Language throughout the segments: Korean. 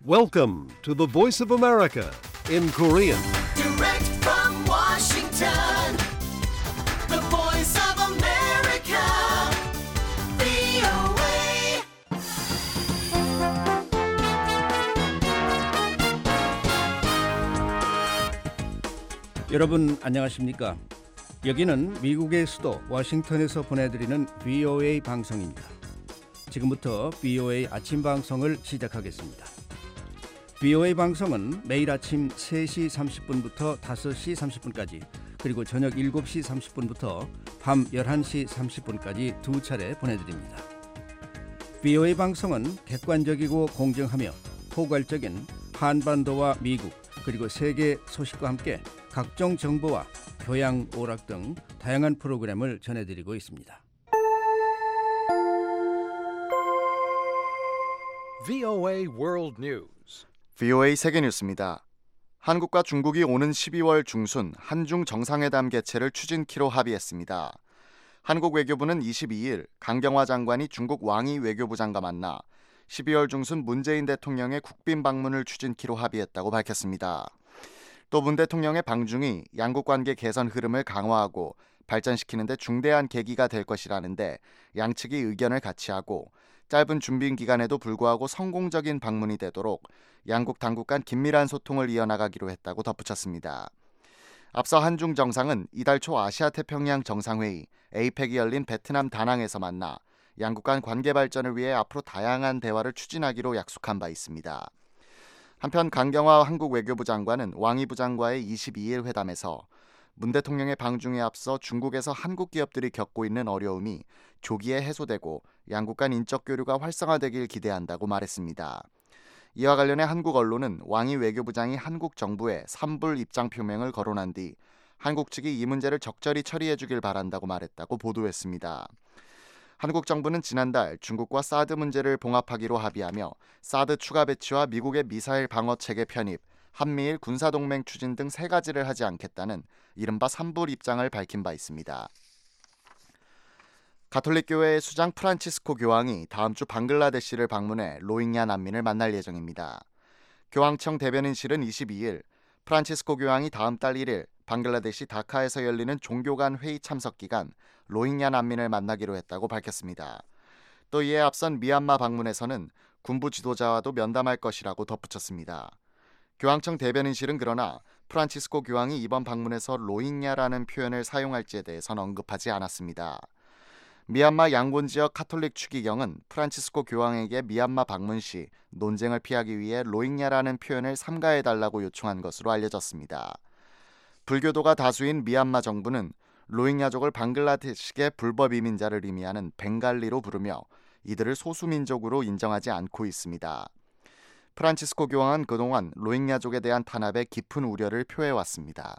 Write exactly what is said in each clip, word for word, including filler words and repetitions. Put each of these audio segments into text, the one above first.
Welcome to the Voice of America in Korean. Direct from Washington, the voice of America, 브이오에이. 여러분 안녕하십니까? 여기는 미국의 수도 워싱턴에서 보내드리는 브이오에이 방송입니다. 지금부터 브이오에이 아침 방송을 시작하겠습니다. 브이오에이 방송은 매일 아침 세 시 삼십 분부터 다섯 시 삼십 분까지 그리고 저녁 일곱 시 삼십 분부터 밤 열한 시 삼십 분까지 두 차례 보내드립니다. 브이오에이 방송은 객관적이고 공정하며 포괄적인 한반도와 미국 그리고 세계 소식과 함께 각종 정보와 교양, 오락 등 다양한 프로그램을 전해드리고 있습니다. 브이오에이 World News. 브이오에이 세계뉴스입니다. 한국과 중국이 오는 십이월 중순 한중 정상회담 개최를 추진키로 합의했습니다. 한국 외교부는 이십이일 강경화 장관이 중국 왕이 외교부장과 만나 십이월 중순 문재인 대통령의 국빈 방문을 추진키로 합의했다고 밝혔습니다. 또 문 대통령의 방중이 양국 관계 개선 흐름을 강화하고 발전시키는 데 중대한 계기가 될 것이라는데 양측이 의견을 같이 하고 짧은 준비 기간에도 불구하고 성공적인 방문이 되도록 양국 당국 간 긴밀한 소통을 이어나가기로 했다고 덧붙였습니다. 앞서 한중 정상은 이달 초 아시아태평양 정상회의 에이펙이 열린 베트남 다낭에서 만나 양국 간 관계 발전을 위해 앞으로 다양한 대화를 추진하기로 약속한 바 있습니다. 한편 강경화 한국 외교부 장관은 왕이 부장과의 이십이일 회담에서 문 대통령의 방중에 앞서 중국에서 한국 기업들이 겪고 있는 어려움이 조기에 해소되고 양국 간 인적 교류가 활성화되길 기대한다고 말했습니다. 이와 관련해 한국 언론은 왕이 외교부장이 한국 정부에 산불 입장 표명을 거론한 뒤 한국 측이 이 문제를 적절히 처리해 주길 바란다고 말했다고 보도했습니다. 한국 정부는 지난달 중국과 사드 문제를 봉합하기로 합의하며 사드 추가 배치와 미국의 미사일 방어 체계 편입, 한미일 군사동맹 추진 등 세 가지를 하지 않겠다는 이른바 산불 입장을 밝힌 바 있습니다. 가톨릭 교회의 수장 프란치스코 교황이 다음 주 방글라데시를 방문해 로힝야 난민을 만날 예정입니다. 교황청 대변인실은 이십이일 프란치스코 교황이 다음 달 일일 방글라데시 다카에서 열리는 종교 간 회의 참석 기간 로힝야 난민을 만나기로 했다고 밝혔습니다. 또 이에 앞선 미얀마 방문에서는 군부 지도자와도 면담할 것이라고 덧붙였습니다. 교황청 대변인실은 그러나 프란치스코 교황이 이번 방문에서 로힝야라는 표현을 사용할지에 대해서는 언급하지 않았습니다. 미얀마 양곤 지역 카톨릭 추기경은 프란치스코 교황에게 미얀마 방문 시 논쟁을 피하기 위해 로힝야라는 표현을 삼가해달라고 요청한 것으로 알려졌습니다. 불교도가 다수인 미얀마 정부는 로힝야족을 방글라데시계 불법 이민자를 의미하는 벵갈리로 부르며 이들을 소수민족으로 인정하지 않고 있습니다. 프란치스코 교황은 그동안 로힝야족에 대한 탄압에 깊은 우려를 표해왔습니다.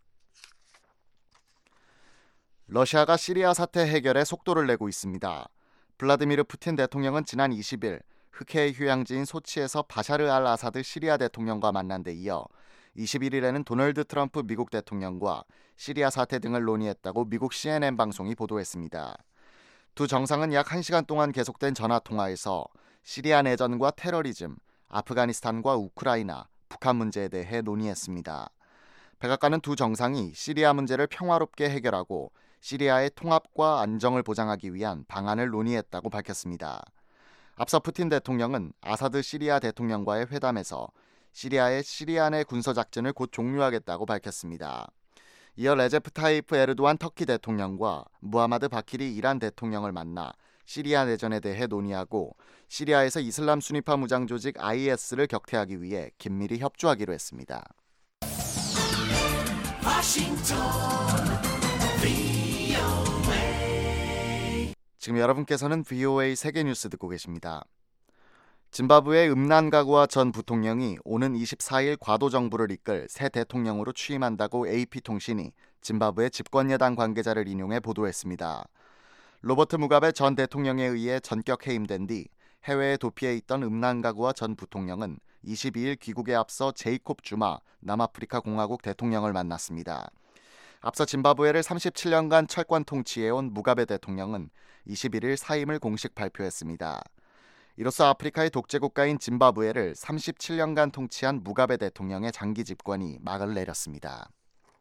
러시아가 시리아 사태 해결에 속도를 내고 있습니다. 블라디미르 푸틴 대통령은 지난 이십일 흑해의 휴양지인 소치에서 바샤르 알 아사드 시리아 대통령과 만난 데 이어 이십일일에는 도널드 트럼프 미국 대통령과 시리아 사태 등을 논의했다고 미국 씨엔엔 방송이 보도했습니다. 두 정상은 약 한 시간 동안 계속된 전화통화에서 시리아 내전과 테러리즘, 아프가니스탄과 우크라이나, 북한 문제에 대해 논의했습니다. 백악관은 두 정상이 시리아 문제를 평화롭게 해결하고 시리아의 통합과 안정을 보장하기 위한 방안을 논의했다고 밝혔습니다. 앞서 푸틴 대통령은 아사드 시리아 대통령과의 회담에서 시리아의 시리아 내 군사작전을 곧 종료하겠다고 밝혔습니다. 이어 레제프 타이프 에르도안 터키 대통령과 무하마드 바키리 이란 대통령을 만나 시리아 내전에 대해 논의하고 시리아에서 이슬람 순위파 무장 조직 아이에스를 격퇴하기 위해 긴밀히 협조하기로 했습니다. 지금 여러분께서는 브이오에이 세계뉴스 듣고 계십니다. 짐바브웨의 음난가구와 전 부통령이 오는 이십사일 과도 정부를 이끌 새 대통령으로 취임한다고 에이피통신이 짐바브웨 집권여당 관계자를 인용해 보도했습니다. 로버트 무가베 전 대통령에 의해 전격 해임된 뒤 해외에 도피해 있던 음난가구와 전 부통령은 이십이일 귀국에 앞서 제이콥 주마 남아프리카 공화국 대통령을 만났습니다. 앞서 짐바브웨를 삼십칠년간 철권 통치해온 무가베 대통령은 이십일일 사임을 공식 발표했습니다. 이로써 아프리카의 독재 국가인 짐바브웨를 삼십칠 년간 통치한 무가베 대통령의 장기 집권이 막을 내렸습니다.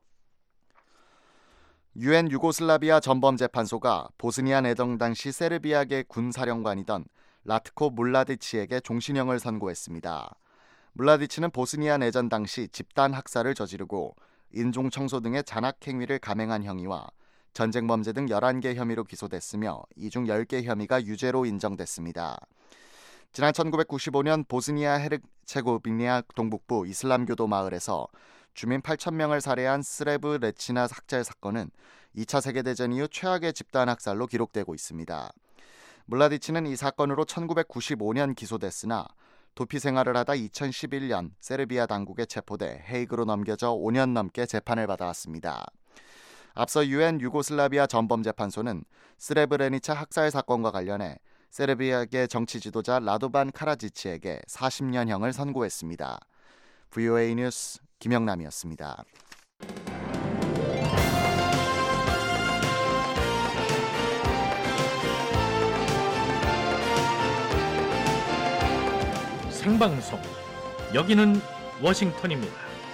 유엔 유고슬라비아 전범재판소가 보스니아 내정 당시 세르비아계 군사령관이던 라트코 물라디치에게 종신형을 선고했습니다. 물라디치는 보스니아 내전 당시 집단 학살을 저지르고 인종청소 등의 잔악행위를 감행한 행위와 전쟁범죄 등 열한 개 혐의로 기소됐으며 이 중 열 개 혐의가 유죄로 인정됐습니다. 지난 천구백구십오 년 보스니아 헤르체고비나 동북부 이슬람교도 마을에서 주민 팔천 명을 살해한 스레브레치나 학살 사건은 이 차 세계대전 이후 최악의 집단 학살로 기록되고 있습니다. 물라디치는 이 사건으로 천구백구십오 년 기소됐으나 도피 생활을 하다 이천십일 년 세르비아 당국에 체포돼 헤이그로 넘겨져 오 년 넘게 재판을 받아왔습니다. 앞서 유엔 유고슬라비아 전범재판소는 스레브레니차 학살 사건과 관련해 세르비아계 정치 지도자 라도반 카라지치에게 사십 년형을 선고했습니다. 브이오에이 뉴스 김영남이었습니다. 생방송, 여기는 워싱턴입니다.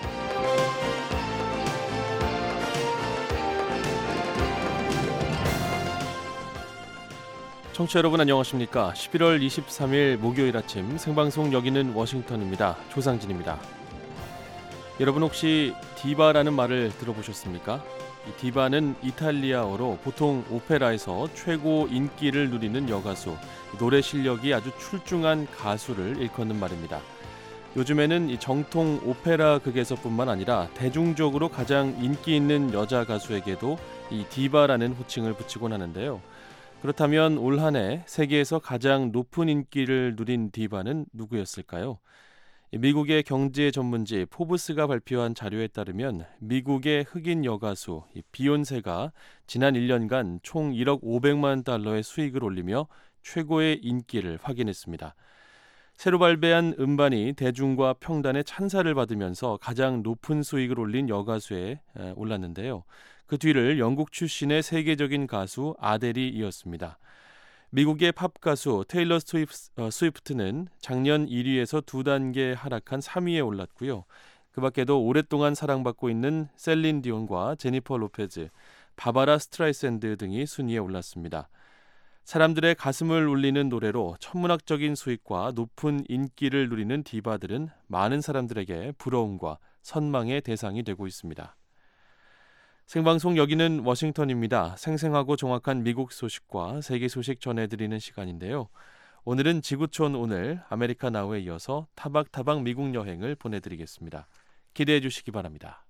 청취자 여러분 안녕하십니까? 십일월 이십삼일 목요일 아침 생방송 여기는 워싱턴입니다. 조상진입니다. 여러분 혹시 디바라는 말을 들어보셨습니까? 이 디바는 이탈리아어로 보통 오페라에서 최고 인기를 누리는 여가수, 노래 실력이 아주 출중한 가수를 일컫는 말입니다. 요즘에는 이 정통 오페라 극에서뿐만 아니라 대중적으로 가장 인기 있는 여자 가수에게도 이 디바라는 호칭을 붙이곤 하는데요. 그렇다면 올 한 해 세계에서 가장 높은 인기를 누린 디바는 누구였을까요? 미국의 경제 전문지 포브스가 발표한 자료에 따르면 미국의 흑인 여가수 비욘세가 지난 일 년간 총 일억 오백만 달러의 수익을 올리며 최고의 인기를 확인했습니다. 새로 발매한 음반이 대중과 평단의 찬사를 받으면서 가장 높은 수익을 올린 여가수에 올랐는데요. 그 뒤를 영국 출신의 세계적인 가수 아델이 이었습니다. 미국의 팝 가수 테일러 스위프트는 작년 일 위에서 두 단계 하락한 삼 위에 올랐고요. 그 밖에도 오랫동안 사랑받고 있는 셀린 디온과 제니퍼 로페즈, 바바라 스트라이샌드 등이 순위에 올랐습니다. 사람들의 가슴을 울리는 노래로 천문학적인 수익과 높은 인기를 누리는 디바들은 많은 사람들에게 부러움과 선망의 대상이 되고 있습니다. 생방송 여기는 워싱턴입니다. 생생하고 정확한 미국 소식과 세계 소식 전해드리는 시간인데요. 오늘은 지구촌 오늘 아메리카 나우에 이어서 타박타박 미국 여행을 보내드리겠습니다. 기대해 주시기 바랍니다.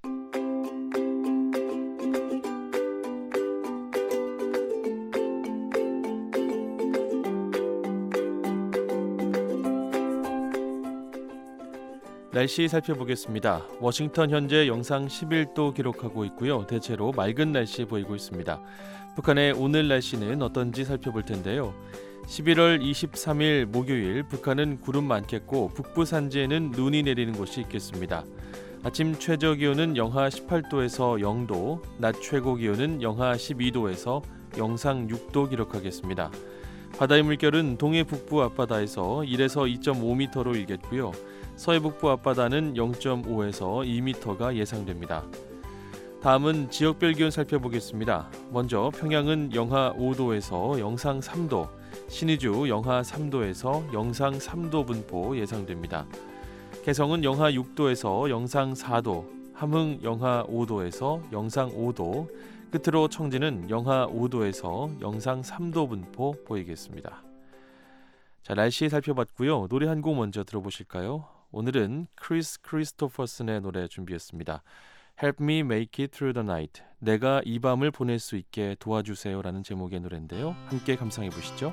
날씨 살펴보겠습니다. 워싱턴 현재 영상 십일 도 기록하고 있고요. 대체로 맑은 날씨 보이고 있습니다. 북한의 오늘 날씨는 어떤지 살펴볼 텐데요. 십일월 이십삼일 목요일 북한은 구름 많겠고 북부 산지에는 눈이 내리는 곳이 있겠습니다. 아침 최저 기온은 영하 십팔 도에서 영 도, 낮 최고 기온은 영하 십이 도에서 영상 육 도 기록하겠습니다. 바다의 물결은 동해 북부 앞바다에서 일에서 이 점 오 미터로 일겠고요. 서해 북부 앞바다는 영 점 오에서 이 미터가 예상됩니다. 다음은 지역별 기온 살펴보겠습니다. 먼저 평양은 영하 오 도에서 영상 삼 도, 신의주 영하 삼 도에서 영상 삼 도 분포 예상됩니다. 개성은 영하 육 도에서 영상 사 도, 함흥 영하 오 도에서 영상 오 도, 끝으로 청진은 영하 오 도에서 영상 삼 도 분포 보이겠습니다. 자, 날씨 살펴봤고요. 노래 한 곡 먼저 들어보실까요? 오늘은 크리스 크리스토퍼슨의 노래 준비했습니다. Help me make it through the night. 내가 이 밤을 보낼 수 있게 도와주세요 라는 제목의 노래인데요. 함께 감상해 보시죠.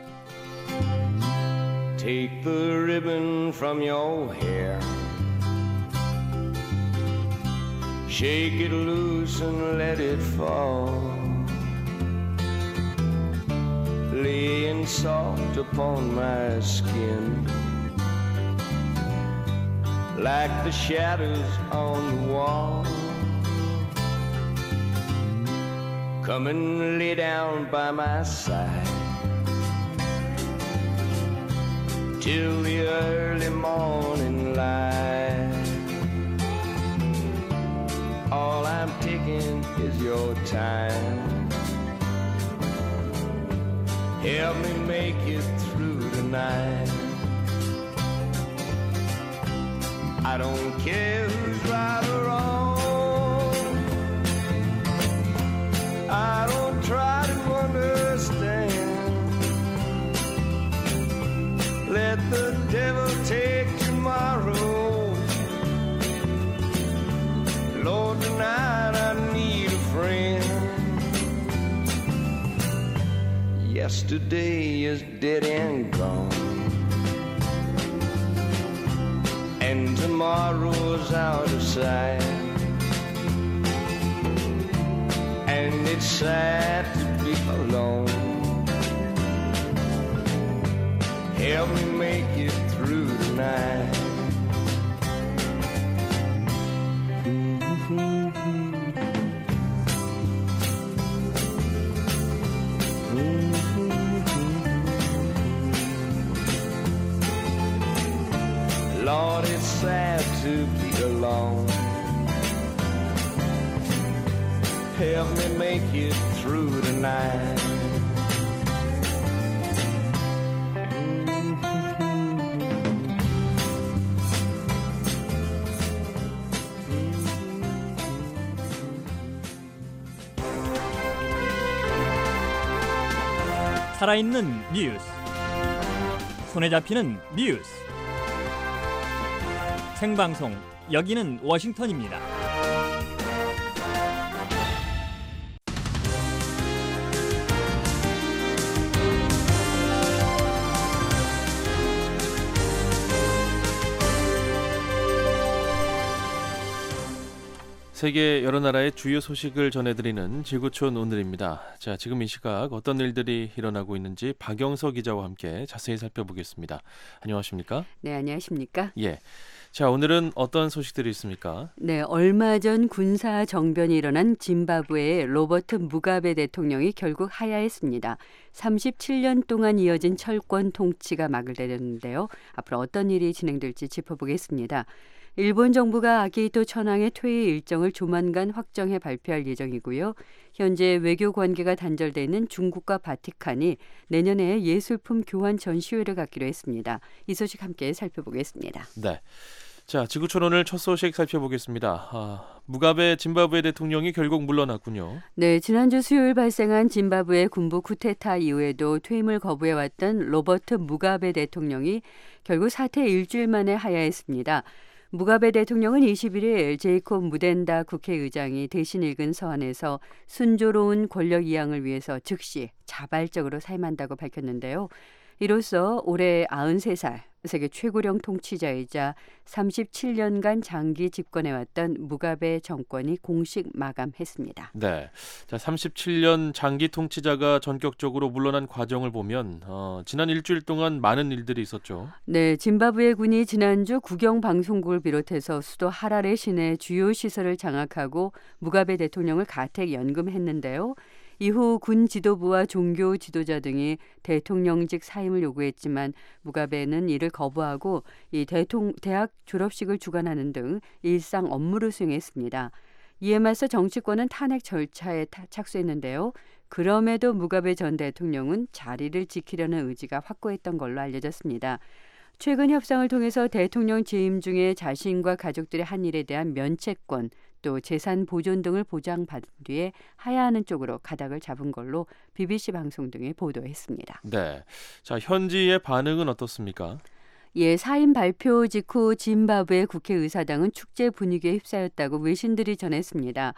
Take the ribbon from your hair, shake it loose and let it fall, laying soft upon my skin, like the shadows on the wall. Come and lay down by my side, till the early morning light. All I'm taking is your time. Help me make it through the night. I don't care who's right or wrong. I don't try to understand. Let the devil take tomorrow. Lord, tonight I need a friend. Yesterday is dead and gone, and tomorrow's out of sight. And it's sad to be alone. Help me make it through the night. Lord, it's sad to be alone. Help me make it through the night. 살아있는 뉴스, 손에 잡히는 뉴스, 생방송 여기는 워싱턴입니다. 세계 여러 나라의 주요 소식을 전해드리는 지구촌 오늘입니다. 자, 지금 이 시각 어떤 일들이 일어나고 있는지 박영서 기자와 함께 자세히 살펴보겠습니다. 안녕하십니까? 네, 안녕하십니까? 예. 자, 오늘은 어떤 소식들이 있습니까? 네, 얼마 전 군사 정변이 일어난 짐바브웨의 로버트 무가베 대통령이 결국 하야했습니다. 삼십칠 년 동안 이어진 철권 통치가 막을 내렸는데요. 앞으로 어떤 일이 진행될지 짚어보겠습니다. 일본 정부가 아키히토 천황의 퇴위 일정을 조만간 확정해 발표할 예정이고요. 현재 외교 관계가 단절돼 있는 중국과 바티칸이 내년에 예술품 교환 전시회를 갖기로 했습니다. 이 소식 함께 살펴보겠습니다. 네. 자, 지구촌 오늘 첫 소식 살펴보겠습니다. 아, 무가베 짐바브웨 대통령이 결국 물러났군요. 네, 지난주 수요일 발생한 짐바브웨 군부 쿠데타 이후에도 퇴임을 거부해왔던 로버트 무가베 대통령이 결국 사퇴 일주일 만에 하야했습니다. 무가베 대통령은 이십일 일 제이콥 무덴다 국회의장이 대신 읽은 서한에서 순조로운 권력 이양을 위해서 즉시 자발적으로 사임한다고 밝혔는데요. 이로써 올해 아흔세 살 세계 최고령 통치자이자 삼십칠 년간 장기 집권해왔던 무가베 정권이 공식 마감했습니다. 네, 자, 삼십칠 년 장기 통치자가 전격적으로 물러난 과정을 보면 어, 지난 일주일 동안 많은 일들이 있었죠. 네, 짐바브웨 군이 지난주 국영 방송국을 비롯해서 수도 하라레 시내 주요 시설을 장악하고 무가베 대통령을 가택 연금했는데요. 이후 군 지도부와 종교 지도자 등이 대통령직 사임을 요구했지만 무가베는 이를 거부하고 이 대통, 대학 졸업식을 주관하는 등 일상 업무를 수행했습니다. 이에 맞서 정치권은 탄핵 절차에 타, 착수했는데요. 그럼에도 무가베 전 대통령은 자리를 지키려는 의지가 확고했던 걸로 알려졌습니다. 최근 협상을 통해서 대통령 재임 중에 자신과 가족들의 한 일에 대한 면책권, 또 재산 보존 등을 보장받은 뒤에 하야하는 쪽으로 가닥을 잡은 걸로 비비씨 방송 등이 보도했습니다. 네, 자, 현지의 반응은 어떻습니까? 예, 사임 발표 직후 짐바브웨 국회의사당은 축제 분위기에 휩싸였다고 외신들이 전했습니다.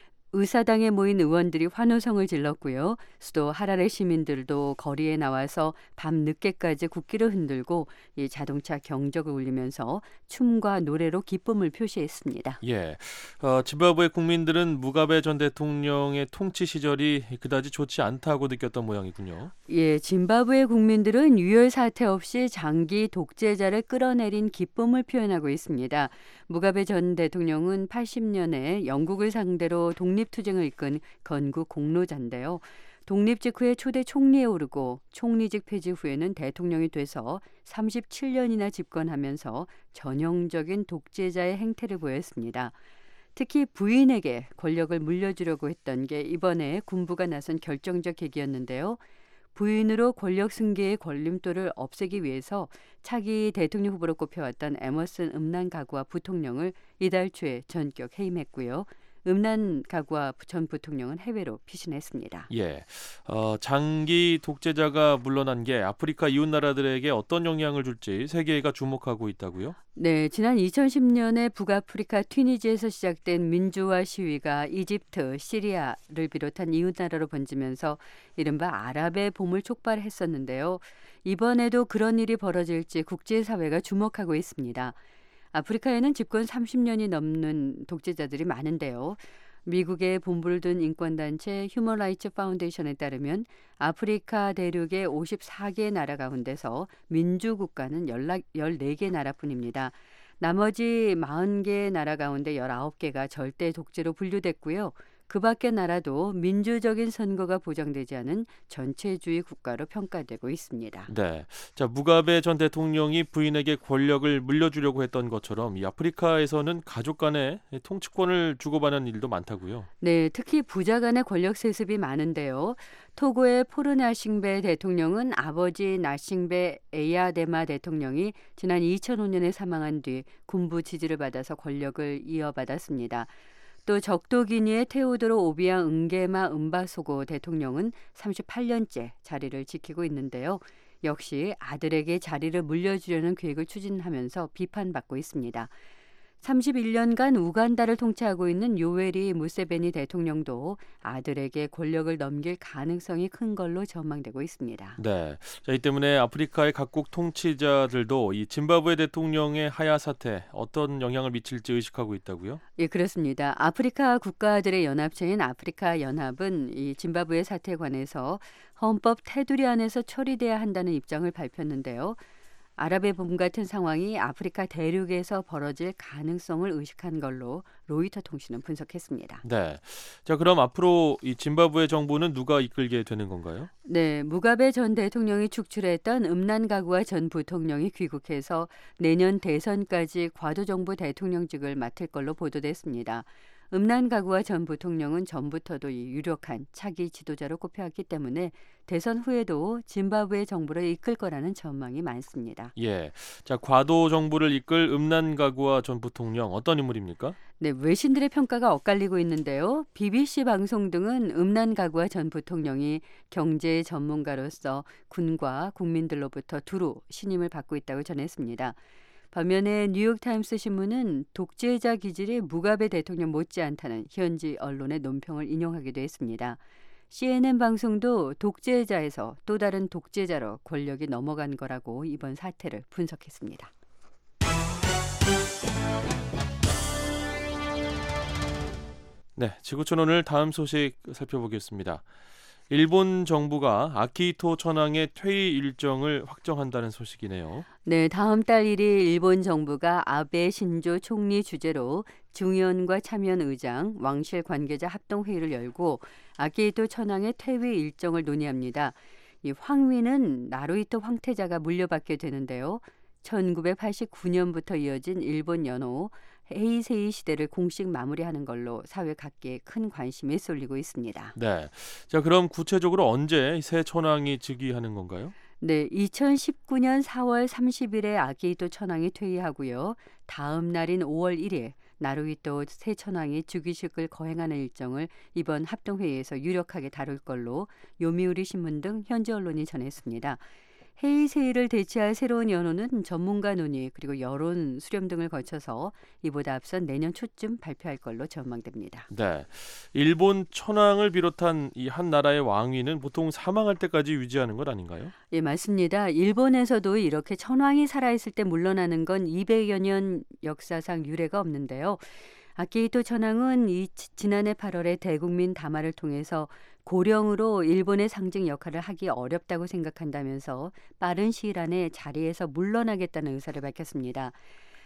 의사당에 모인 의원들이 환호성을 질렀고요. 수도 하라레 시민들도 거리에 나와서 밤 늦게까지 국기를 흔들고 이 자동차 경적을 울리면서 춤과 노래로 기쁨을 표시했습니다. 예, 어, 짐바브웨 국민들은 무가베 전 대통령의 통치 시절이 그다지 좋지 않다고 느꼈던 모양이군요. 예, 짐바브웨 국민들은 유혈 사태 없이 장기 독재자를 끌어내린 기쁨을 표현하고 있습니다. 무가베 전 대통령은 팔십 년에 영국을 상대로 독립투쟁을 이끈 건국 공로자인데요. 독립 직후에 초대 총리에 오르고 총리직 폐지 후에는 대통령이 돼서 삼십칠 년이나 집권하면서 전형적인 독재자의 행태를 보였습니다. 특히 부인에게 권력을 물려주려고 했던 게 이번에 군부가 나선 결정적 계기였는데요. 부인으로 권력 승계의 걸림돌을 없애기 위해서 차기 대통령 후보로 꼽혀왔던 에머슨 음란가구와 부통령을 이달 초에 전격 해임했고요. 음란가구와 전 부통령은 해외로 피신했습니다. 예, 어, 장기 독재자가 물러난 게 아프리카 이웃 나라들에게 어떤 영향을 줄지 세계가 주목하고 있다고요? 네, 지난 이천십 년에 북아프리카 튀니지에서 시작된 민주화 시위가 이집트, 시리아를 비롯한 이웃 나라로 번지면서 이른바 아랍의 봄을 촉발했었는데요. 이번에도 그런 일이 벌어질지 국제사회가 주목하고 있습니다. 아프리카에는 집권 삼십 년이 넘는 독재자들이 많은데요. 미국의 본부를 둔 인권단체 휴먼 라이츠 파운데이션에 따르면 아프리카 대륙의 오십사 개 나라 가운데서 민주국가는 열네 개 나라뿐입니다. 나머지 사십 개 나라 가운데 열아홉 개가 절대 독재로 분류됐고요. 그 밖의 나라도 민주적인 선거가 보장되지 않은 전체주의 국가로 평가되고 있습니다. 네, 자 무가베 전 대통령이 부인에게 권력을 물려주려고 했던 것처럼 이 아프리카에서는 가족 간에 통치권을 주고받는 일도 많다고요. 네, 특히 부자 간의 권력 세습이 많은데요. 토고의 포르나싱베 대통령은 아버지 나싱베 에야데마 대통령이 지난 이천오 년에 사망한 뒤 군부 지지를 받아서 권력을 이어받았습니다. 또 적도기니의 테오도로 오비앙 응게마 음바소고 대통령은 삼십팔 년째 자리를 지키고 있는데요. 역시 아들에게 자리를 물려주려는 계획을 추진하면서 비판받고 있습니다. 삼십일 년간 우간다를 통치하고 있는 요웨리 무세베니 대통령도 아들에게 권력을 넘길 가능성이 큰 걸로 전망되고 있습니다. 네, 자, 이 때문에 아프리카의 각국 통치자들도 이 짐바브웨 대통령의 하야 사태 어떤 영향을 미칠지 의식하고 있다고요? 예, 그렇습니다. 아프리카 국가들의 연합체인 아프리카 연합은 이 짐바브웨 사태에 관해서 헌법 테두리 안에서 처리돼야 한다는 입장을 밝혔는데요. 아랍의 봄 같은 상황이 아프리카 대륙에서 벌어질 가능성을 의식한 걸로 로이터 통신은 분석했습니다. 네, 자 그럼 앞으로 이 짐바브웨 정부는 누가 이끌게 되는 건가요? 네, 무가베 전 대통령이 축출했던 음란가구와 전 부통령이 귀국해서 내년 대선까지 과도정부 대통령직을 맡을 걸로 보도됐습니다. 음란가구와 전 부통령은 전부터도 이 유력한 차기 지도자로 꼽혀왔기 때문에 대선 후에도 짐바브웨 정부를 이끌 거라는 전망이 많습니다. 예, 자 과도 정부를 이끌 음란가구와 전 부통령 어떤 인물입니까? 네, 외신들의 평가가 엇갈리고 있는데요. 비비씨 방송 등은 음란가구와 전 부통령이 경제 전문가로서 군과 국민들로부터 두루 신임을 받고 있다고 전했습니다. 반면에 뉴욕타임스 신문은 독재자 기질이 무가베 대통령 못지않다는 현지 언론의 논평을 인용하기도 했습니다. 씨엔엔 방송도 독재자에서 또 다른 독재자로 권력이 넘어간 거라고 이번 사태를 분석했습니다. 네, 지구촌 오늘 다음 소식 살펴보겠습니다. 일본 정부가 아키히토 천황의 퇴위 일정을 확정한다는 소식이네요. 네, 다음 달 일 일 일본 정부가 아베 신조 총리 주재로 중의원과 참여연 의장, 왕실 관계자 합동회의를 열고 아키히토 천황의 퇴위 일정을 논의합니다. 이 황위는 나루히토 황태자가 물려받게 되는데요. 천구백팔십구 년부터 이어진 일본 연호 헤이세이 시대를 공식 마무리하는 걸로 사회 각계에 큰 관심이 쏠리고 있습니다. 네, 자 그럼 구체적으로 언제 새 천황이 즉위하는 건가요? 네, 이천십구 년 사월 삼십일에 아키히토 천황이 퇴위하고요. 다음 날인 오월 일일 나루히토 새 천황이 즉위식을 거행하는 일정을 이번 합동회의에서 유력하게 다룰 걸로 요미우리 신문 등 현지 언론이 전했습니다. 헤이세이를 대체할 새로운 연호는 전문가 논의 그리고 여론 수렴 등을 거쳐서 이보다 앞선 내년 초쯤 발표할 걸로 전망됩니다. 네, 일본 천황을 비롯한 이 한 나라의 왕위는 보통 사망할 때까지 유지하는 것 아닌가요? 예, 맞습니다. 일본에서도 이렇게 천황이 살아있을 때 물러나는 건 이백여 년 역사상 유례가 없는데요. 아키히토 천황은 이 지난해 팔월에 대국민 담화를 통해서 고령으로 일본의 상징 역할을 하기 어렵다고 생각한다면서 빠른 시일 안에 자리에서 물러나겠다는 의사를 밝혔습니다.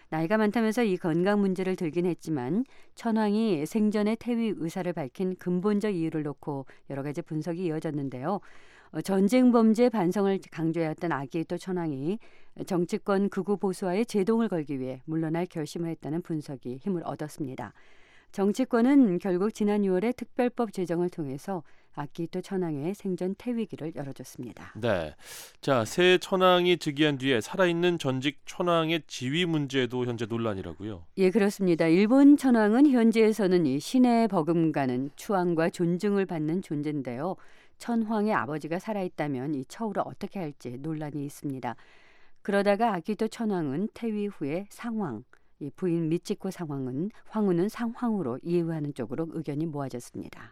나이가 많다면서 이 건강 문제를 들긴 했지만 천황이 생전에 퇴위 의사를 밝힌 근본적 이유를 놓고 여러 가지 분석이 이어졌는데요. 어, 전쟁 범죄 반성을 강조해왔던 아키히토 천황이 정치권 극우 보수와의 제동을 걸기 위해 물러날 결심을 했다는 분석이 힘을 얻었습니다. 정치권은 결국 지난 유월에 특별법 제정을 통해서 아키히토 천황의 생전 퇴위기를 열어줬습니다. 네, 자, 새 천황이 즉위한 뒤에 살아있는 전직 천황의 지위 문제도 현재 논란이라고요. 예, 그렇습니다. 일본 천황은 현지에서는 이 신에 버금가는 추앙과 존중을 받는 존재인데요. 천황의 아버지가 살아있다면 이 처우를 어떻게 할지 논란이 있습니다. 그러다가 아키히토 천황은 퇴위 후에 상황, 이 부인 미치코 상황은 황후는 상황으로 이해하는 쪽으로 의견이 모아졌습니다.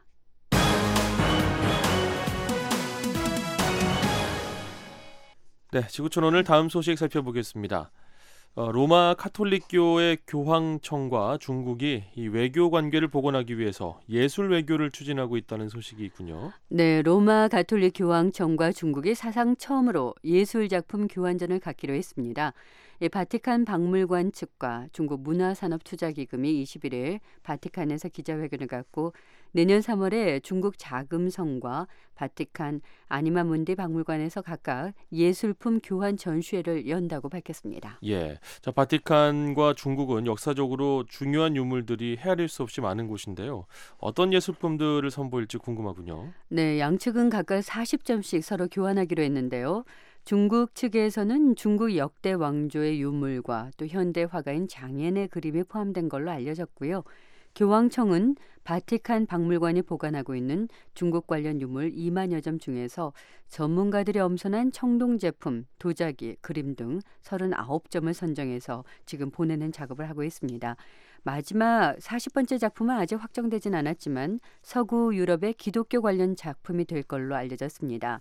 네, 지구촌 오늘 다음 소식 살펴보겠습니다. 어, 로마 카톨릭교의 교황청과 중국이 이 외교 관계를 복원하기 위해서 예술 외교를 추진하고 있다는 소식이 있군요. 네, 로마 가톨릭 교황청과 중국이 사상 처음으로 예술 작품 교환전을 갖기로 했습니다. 이 바티칸 박물관 측과 중국 문화산업투자기금이 이십일 일 바티칸에서 기자회견을 갖고 내년 삼월에 중국 자금성과 바티칸 아니마문디 박물관에서 각각 예술품 교환 전시회를 연다고 밝혔습니다. 예, 자, 바티칸과 중국은 역사적으로 중요한 유물들이 헤아릴 수 없이 많은 곳인데요. 어떤 예술품들을 선보일지 궁금하군요. 네, 양측은 각각 사십 점씩 서로 교환하기로 했는데요. 중국 측에서는 중국 역대 왕조의 유물과 또 현대 화가인 장앤의 그림이 포함된 걸로 알려졌고요. 교황청은 바티칸 박물관이 보관하고 있는 중국 관련 유물 이만여 점 중에서 전문가들이 엄선한 청동 제품, 도자기, 그림 등 서른아홉 점을 선정해서 지금 보내는 작업을 하고 있습니다. 마지막 사십 번째 작품은 아직 확정되진 않았지만 서구 유럽의 기독교 관련 작품이 될 걸로 알려졌습니다.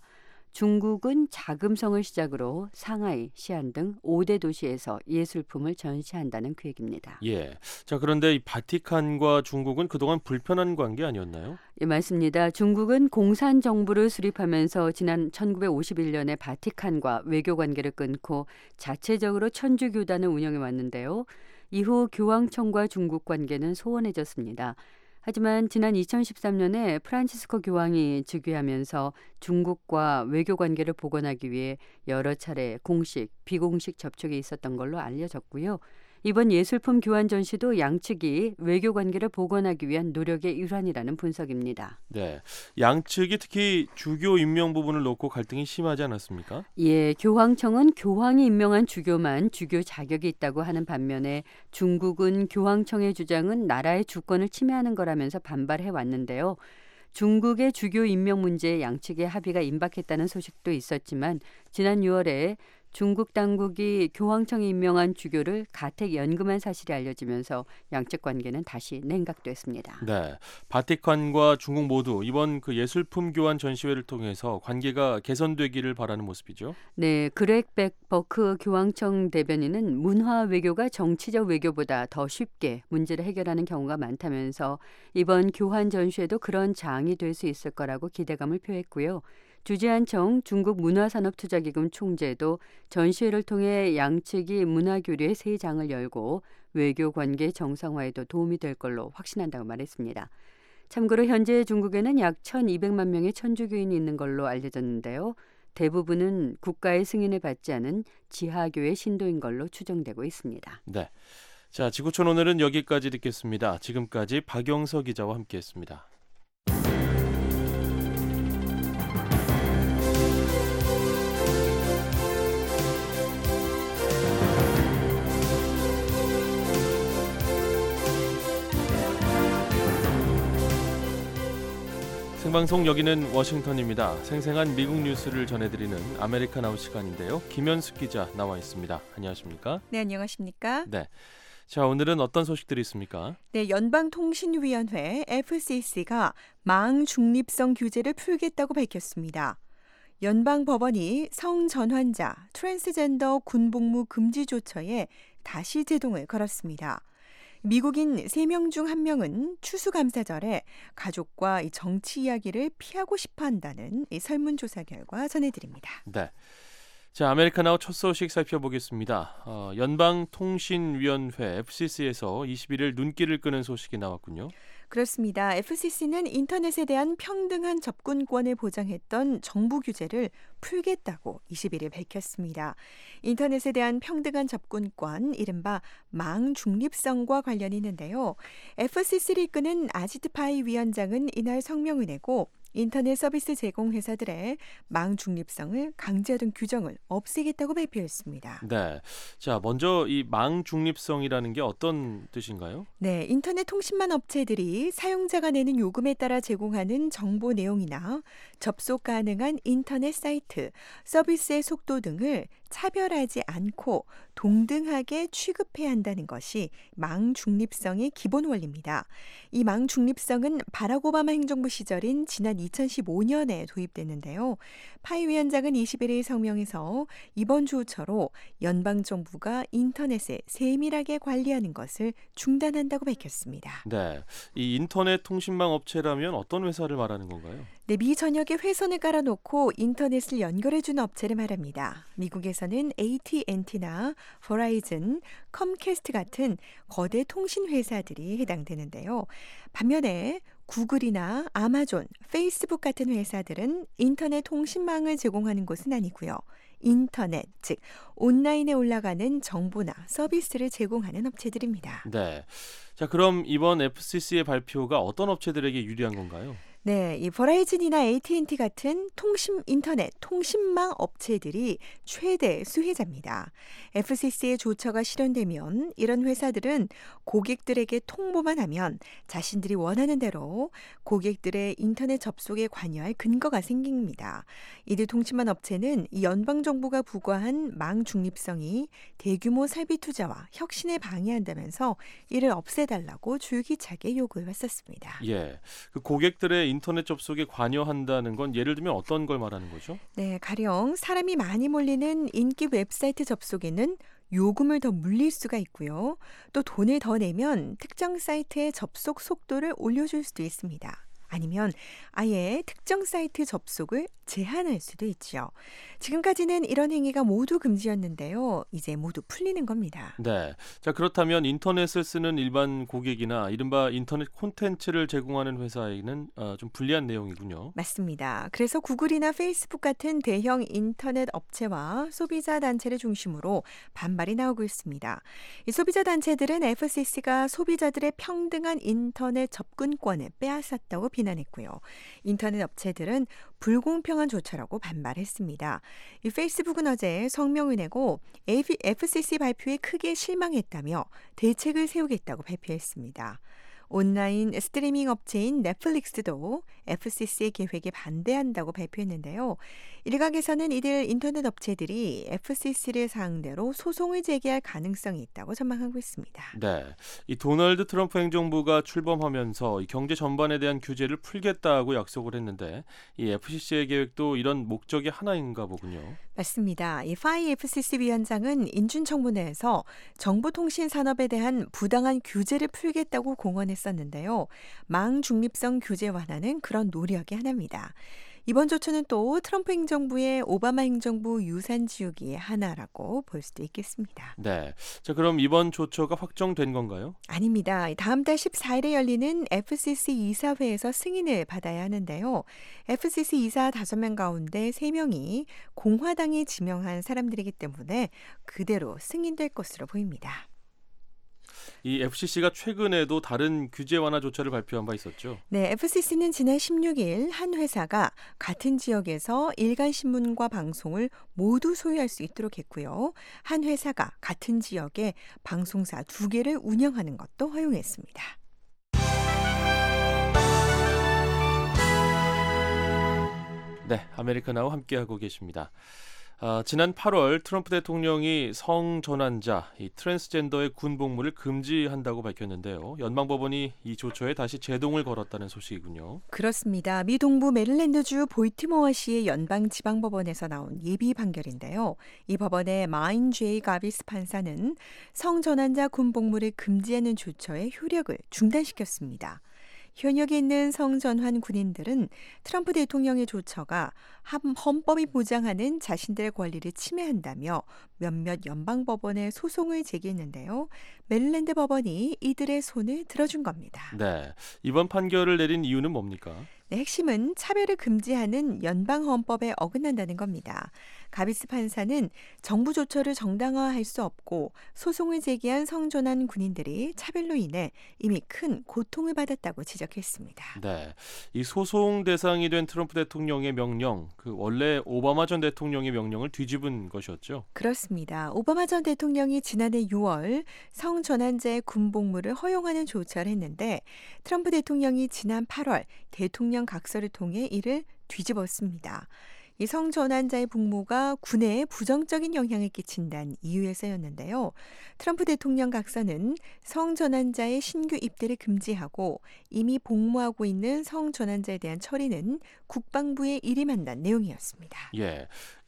중국은 자금성을 시작으로 상하이, 시안 등 오 대 도시에서 예술품을 전시한다는 계획입니다. 예, 자, 그런데 이 바티칸과 중국은 그동안 불편한 관계 아니었나요? 예, 맞습니다. 중국은 공산 정부를 수립하면서 지난 천구백오십일 년에 바티칸과 외교 관계를 끊고 자체적으로 천주교단을 운영해 왔는데요. 이후 교황청과 중국 관계는 소원해졌습니다. 하지만 지난 이천십삼 년에 프란치스코 교황이 즉위하면서 중국과 외교 관계를 복원하기 위해 여러 차례 공식, 비공식 접촉이 있었던 걸로 알려졌고요. 이번 예술품 교환 전시도 양측이 외교 관계를 복원하기 위한 노력의 일환이라는 분석입니다. 네, 양측이 특히 주교 임명 부분을 놓고 갈등이 심하지 않았습니까? 예, 교황청은 교황이 임명한 주교만 주교 자격이 있다고 하는 반면에 중국은 교황청의 주장은 나라의 주권을 침해하는 거라면서 반발해 왔는데요. 중국의 주교 임명 문제에 양측의 합의가 임박했다는 소식도 있었지만 지난 유월에 중국 당국이 교황청이 임명한 주교를 가택 연금한 사실이 알려지면서 양측 관계는 다시 냉각됐습니다. 네, 바티칸과 중국 모두 이번 그 예술품 교환 전시회를 통해서 관계가 개선되기를 바라는 모습이죠. 네, 그렉 백버크 교황청 대변인은 문화 외교가 정치적 외교보다 더 쉽게 문제를 해결하는 경우가 많다면서 이번 교환 전시회도 그런 장이 될 수 있을 거라고 기대감을 표했고요. 주지한청 중국 문화산업투자기금 총재도 전시회를 통해 양측이 문화교류의 새 장을 열고 외교관계 정상화에도 도움이 될 걸로 확신한다고 말했습니다. 참고로 현재 중국에는 약 천이백만 명의 천주교인이 있는 걸로 알려졌는데요. 대부분은 국가의 승인을 받지 않은 지하교의 신도인 걸로 추정되고 있습니다. 네, 자, 지구촌 오늘은 여기까지 듣겠습니다. 지금까지 박영서 기자와 함께했습니다. 생방송 여기는 워싱턴입니다. 생생한 미국 뉴스를 전해드리는 아메리칸 아웃 시간인데요. 김현숙 기자 나와 있습니다. 안녕하십니까? 네, 안녕하십니까? 네, 자, 오늘은 어떤 소식들이 있습니까? 네, 연방통신위원회 에프씨씨가 망 중립성 규제를 풀겠다고 밝혔습니다. 연방법원이 성전환자, 트랜스젠더 군복무 금지 조처에 다시 제동을 걸었습니다. 미국인 세 명 중 한 명은 추수감사절에 가족과 이 정치 이야기를 피하고 싶어 한다는 이 설문조사 결과 전해드립니다. 네, 자, 아메리카나우 첫 소식 살펴보겠습니다. 어, 연방통신위원회 에프씨씨에서 이십일 일 눈길을 끄는 소식이 나왔군요. 그렇습니다. 에프씨씨는 인터넷에 대한 평등한 접근권을 보장했던 정부 규제를 풀겠다고 이십일 일 밝혔습니다. 인터넷에 대한 평등한 접근권, 이른바 망 중립성과 관련이 있는데요. 에프씨씨를 이끄는 아지트 파이 위원장은 이날 성명을 내고 인터넷 서비스 제공 회사들의 망 중립성을 강제하던 규정을 없애겠다고 발표했습니다. 네, 자 먼저 이 망 중립성이라는 게 어떤 뜻인가요? 네, 인터넷 통신망 업체들이 사용자가 내는 요금에 따라 제공하는 정보 내용이나 접속 가능한 인터넷 사이트, 서비스의 속도 등을 차별하지 않고 동등하게 취급해야 한다는 것이 망 중립성의 기본 원리입니다. 이 망 중립성은 바락 오바마 행정부 시절인 지난 이천십오 년에 도입됐는데요. 파이 위원장은 이십일 일 성명에서 이번 조처로 연방정부가 인터넷을 세밀하게 관리하는 것을 중단한다고 밝혔습니다. 네, 이 인터넷 통신망 업체라면 어떤 회사를 말하는 건가요? 네, 미 전역에 회선을 깔아놓고 인터넷을 연결해주는 업체를 말합니다. 미국에서는 에이티앤티나 버라이즌, 컴캐스트 같은 거대 통신 회사들이 해당되는데요. 반면에 구글이나 아마존, 페이스북 같은 회사들은 인터넷 통신망을 제공하는 곳은 아니고요. 인터넷, 즉 온라인에 올라가는 정보나 서비스를 제공하는 업체들입니다. 네, 자 그럼 이번 에프씨씨의 발표가 어떤 업체들에게 유리한 건가요? 네, 이 버라이즌이나 에이티앤티 같은 통신 인터넷 통신망 업체들이 최대 수혜자입니다. 에프씨씨의 조처가 실현되면 이런 회사들은 고객들에게 통보만 하면 자신들이 원하는 대로 고객들의 인터넷 접속에 관여할 근거가 생깁니다. 이들 통신망 업체는 이 연방 정부가 부과한 망 중립성이 대규모 설비 투자와 혁신을 방해한다면서 이를 없애달라고 줄기차게 요구해 왔었습니다. 예, 그 고객들의 인터넷 접속에 관여한다는 건 예를 들면 어떤 걸 말하는 거죠? 네, 가령 사람이 많이 몰리는 인기 웹사이트 접속에는 요금을 더 물릴 수가 있고요. 또 돈을 더 내면 특정 사이트의 접속 속도를 올려줄 수도 있습니다. 아니면 아예 특정 사이트 접속을 제한할 수도 있죠. 지금까지는 이런 행위가 모두 금지였는데요. 이제 모두 풀리는 겁니다. 네, 자 그렇다면 인터넷을 쓰는 일반 고객이나 이른바 인터넷 콘텐츠를 제공하는 회사에는 어, 좀 불리한 내용이군요. 맞습니다. 그래서 구글이나 페이스북 같은 대형 인터넷 업체와 소비자 단체를 중심으로 반발이 나오고 있습니다. 이 소비자 단체들은 에프씨씨가 소비자들의 평등한 인터넷 접근권을 빼앗았다고 비난했고요. 인터넷 업체들은 불공평한 조처라고 반발했습니다. 이 페이스북은 어제 성명을 내고 에프씨씨 발표에 크게 실망했다며 대책을 세우겠다고 발표했습니다. 온라인 스트리밍 업체인 넷플릭스도 에프씨씨의 계획에 반대한다고 발표했는데요. 일각에서는 이들 인터넷 업체들이 에프씨씨를 상대로 소송을 제기할 가능성이 있다고 전망하고 있습니다. 네, 이 도널드 트럼프 행정부가 출범하면서 이 경제 전반에 대한 규제를 풀겠다고 약속을 했는데 이 에프씨씨의 계획도 이런 목적의 하나인가 보군요. 맞습니다. 이 파이 에프씨씨 위원장은 인준청문회에서 정보통신 산업에 대한 부당한 규제를 풀겠다고 공언했었는데요. 망 중립성 규제 완화는 그런 노력의 하나입니다. 이번 조처는 또 트럼프 행정부의 오바마 행정부 유산 지우기의 하나라고 볼 수도 있겠습니다. 네, 자 그럼 이번 조처가 확정된 건가요? 아닙니다. 다음 달 십사 일에 열리는 에프씨씨 이사회에서 승인을 받아야 하는데요. 에프씨씨 이사 다섯 명 가운데 세 명이 공화당이 지명한 사람들이기 때문에 그대로 승인될 것으로 보입니다. 이 에프씨씨가 최근에도 다른 규제 완화 조처를 발표한 바 있었죠? 네, 에프씨씨는 지난 십육 일 한 회사가 같은 지역에서 일간신문과 방송을 모두 소유할 수 있도록 했고요. 한 회사가 같은 지역에 방송사 두 개를 운영하는 것도 허용했습니다. 네, 아메리카나우 함께하고 계십니다. 아, 지난 팔월 트럼프 대통령이 성전환자, 이 트랜스젠더의 군 복무를 금지한다고 밝혔는데요. 연방법원이 이 조처에 다시 제동을 걸었다는 소식이군요. 그렇습니다. 미 동부 메릴랜드주 볼티모어시의 연방지방법원에서 나온 예비 판결인데요. 이 법원의 마인 제이 가비스 판사는 성전환자 군 복무를 금지하는 조처의 효력을 중단시켰습니다. 현역에 있는 성전환 군인들은 트럼프 대통령의 조처가 헌법이 보장하는 자신들의 권리를 침해한다며 몇몇 연방법원에 소송을 제기했는데요. 메릴랜드 법원이 이들의 손을 들어준 겁니다. 네, 이번 판결을 내린 이유는 뭡니까? 네, 핵심은 차별을 금지하는 연방 헌법에 어긋난다는 겁니다. 가비스 판사는 정부 조처를 정당화할 수 없고 소송을 제기한 성전환 군인들이 차별로 인해 이미 큰 고통을 받았다고 지적했습니다. 네, 이 소송 대상이 된 트럼프 대통령의 명령, 그 원래 오바마 전 대통령의 명령을 뒤집은 것이었죠? 그렇습니다. 오바마 전 대통령이 지난해 유월 성전환자의 군복무를 허용하는 조처를 했는데 트럼프 대통령이 지난 팔월 대통령 각서를 통해 이를 뒤집었습니다. 이 성전환자의 복무가 군에 부정적인 영향을 끼친다는 이유에서였는데요. 트럼프 대통령 각서는 성전환자의 신규 입대를 금지하고 이미 복무하고 있는 성전환자에 대한 처리는 국방부의 일이 만난 내용이었습니다. 예,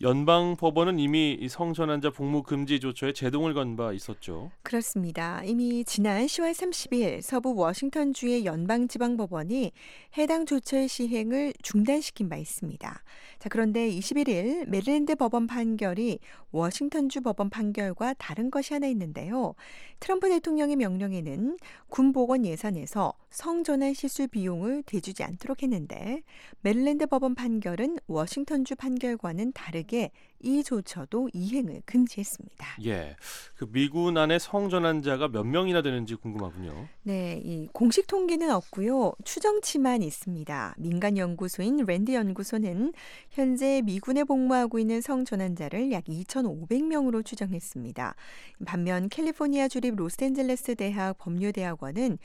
연방 법원은 이미 이 성전환자 복무 금지 조처에 제동을 건 바 있었죠. 그렇습니다. 이미 지난 시월 삼십일 서부 워싱턴주의 연방지방법원이 해당 조처의 시행을 중단시킨 바 있습니다. 자, 그런데 이십일일 메릴랜드 법원 판결이 워싱턴주 법원 판결과 다른 것이 하나 있는데요. 트럼프 대통령의 명령에는 군복원 예산에서 성전환 시술 비용을 대주지 않도록 했는데 메릴랜드 법원 판결은 워싱턴주 판결과는 다르게 이 조처도 이행을 금지했습니다. 예, 그 미군 안에 성전환자가 몇 명이나 되는지 궁금하군요. 네, 이 공식 통계는 없고요. 추정치만 있습니다. 민간 연구소인 랜드 연구소는 현재 미군에 복무하고 있는 성전환자를 약 이천오백 명으로 추정했습니다. 반면 캘리포니아 주립 로스앤젤레스 대학 법률대학원은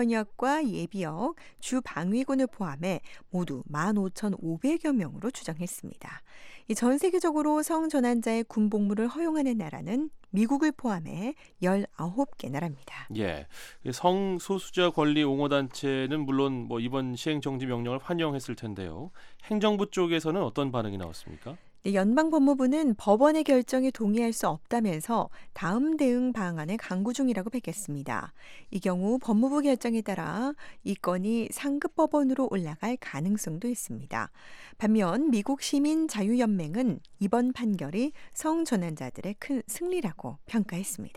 현역과 예비역, 주방위군을 포함해 모두 만 오천오백여 명으로 추정했습니다. 이 전 세계적으로 성전환자의 군복무를 허용하는 나라는 미국을 포함해 열아홉 개 나라입니다. 예, 성소수자 권리 옹호단체는 물론 뭐 이번 시행 정지 명령을 환영했을 텐데요. 행정부 쪽에서는 어떤 반응이 나왔습니까? 연방법무부는 법원의 결정에 동의할 수 없다면서 다음 대응 방안을 강구 중이라고 밝혔습니다. 이 경우 법무부 결정에 따라 이 건이 상급법원으로 올라갈 가능성도 있습니다. 반면 미국 시민자유연맹은 이번 판결이 성전환자들의 큰 승리라고 평가했습니다.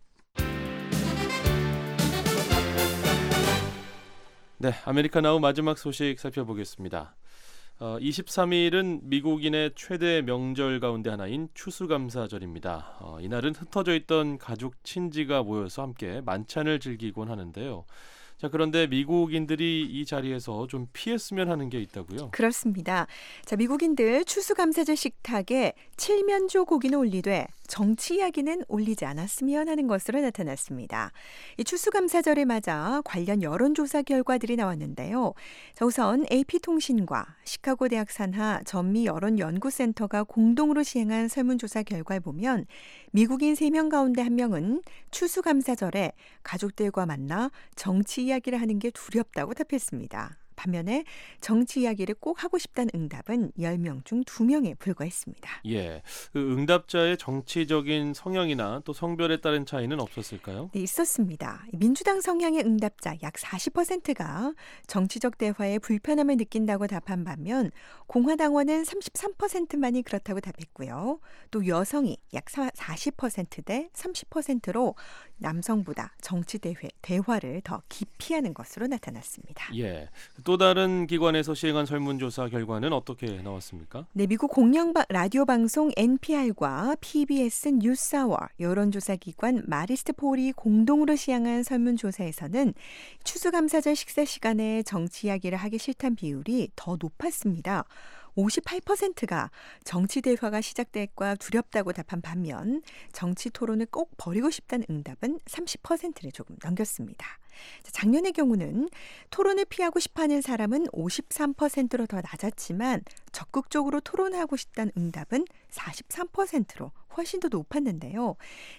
네, 아메리카나우 마지막 소식 살펴보겠습니다. 어, 이십삼일은 미국인의 최대 명절 가운데 하나인 추수감사절입니다. 어, 이날은 흩어져 있던 가족 친지가 모여서 함께 만찬을 즐기곤 하는데요. 자, 그런데 미국인들이 이 자리에서 좀 피했으면 하는 게 있다고요? 그렇습니다. 자, 미국인들 추수감사절 식탁에 칠면조 고기는 올리되 정치 이야기는 올리지 않았으면 하는 것으로 나타났습니다. 이 추수감사절을 맞아 관련 여론조사 결과들이 나왔는데요. 자, 우선 에이피통신과 시카고 대학 산하 전미 여론연구센터가 공동으로 시행한 설문조사 결과를 보면 미국인 세 명 가운데 한 명은 추수감사절에 가족들과 만나 정치 이야기를 하는 게 두렵다고 답했습니다. 반면에 정치 이야기를 꼭 하고 싶다는 응답은 열 명 중 두 명에 불과했습니다. 예, 그 응답자의 정치적인 성향이나 또 성별에 따른 차이는 없었을까요? 네, 있었습니다. 민주당 성향의 응답자 약 사십 퍼센트가 정치적 대화에 불편함을 느낀다고 답한 반면 공화당원은 삼십삼 퍼센트만이 그렇다고 답했고요. 또 여성이 약 사십 퍼센트 대 삼십 퍼센트로 남성보다 정치 대회, 대화를 더 기피하는 것으로 나타났습니다. 예, 또 다른 기관에서 시행한 설문조사 결과는 어떻게 나왔습니까? 네, 미국 공영 라디오 방송 엔피알과 피비에스 뉴스아워 여론조사 기관 마리스트 폴이 공동으로 시행한 설문조사에서는 추수감사절 식사 시간에 정치 이야기를 하기 싫다는 비율이 더 높았습니다. 오십팔 퍼센트가 정치 대화가 시작될까 두렵다고 답한 반면 정치 토론을 꼭 벌이고 싶다는 응답은 삼십 퍼센트를 조금 넘겼습니다. 작년의 경우는 토론을 피하고 싶어하는 사람은 오십삼 퍼센트로 더 낮았지만 적극적으로 토론하고 싶다는 응답은 사십삼 퍼센트로 훨씬 더 높았는데요.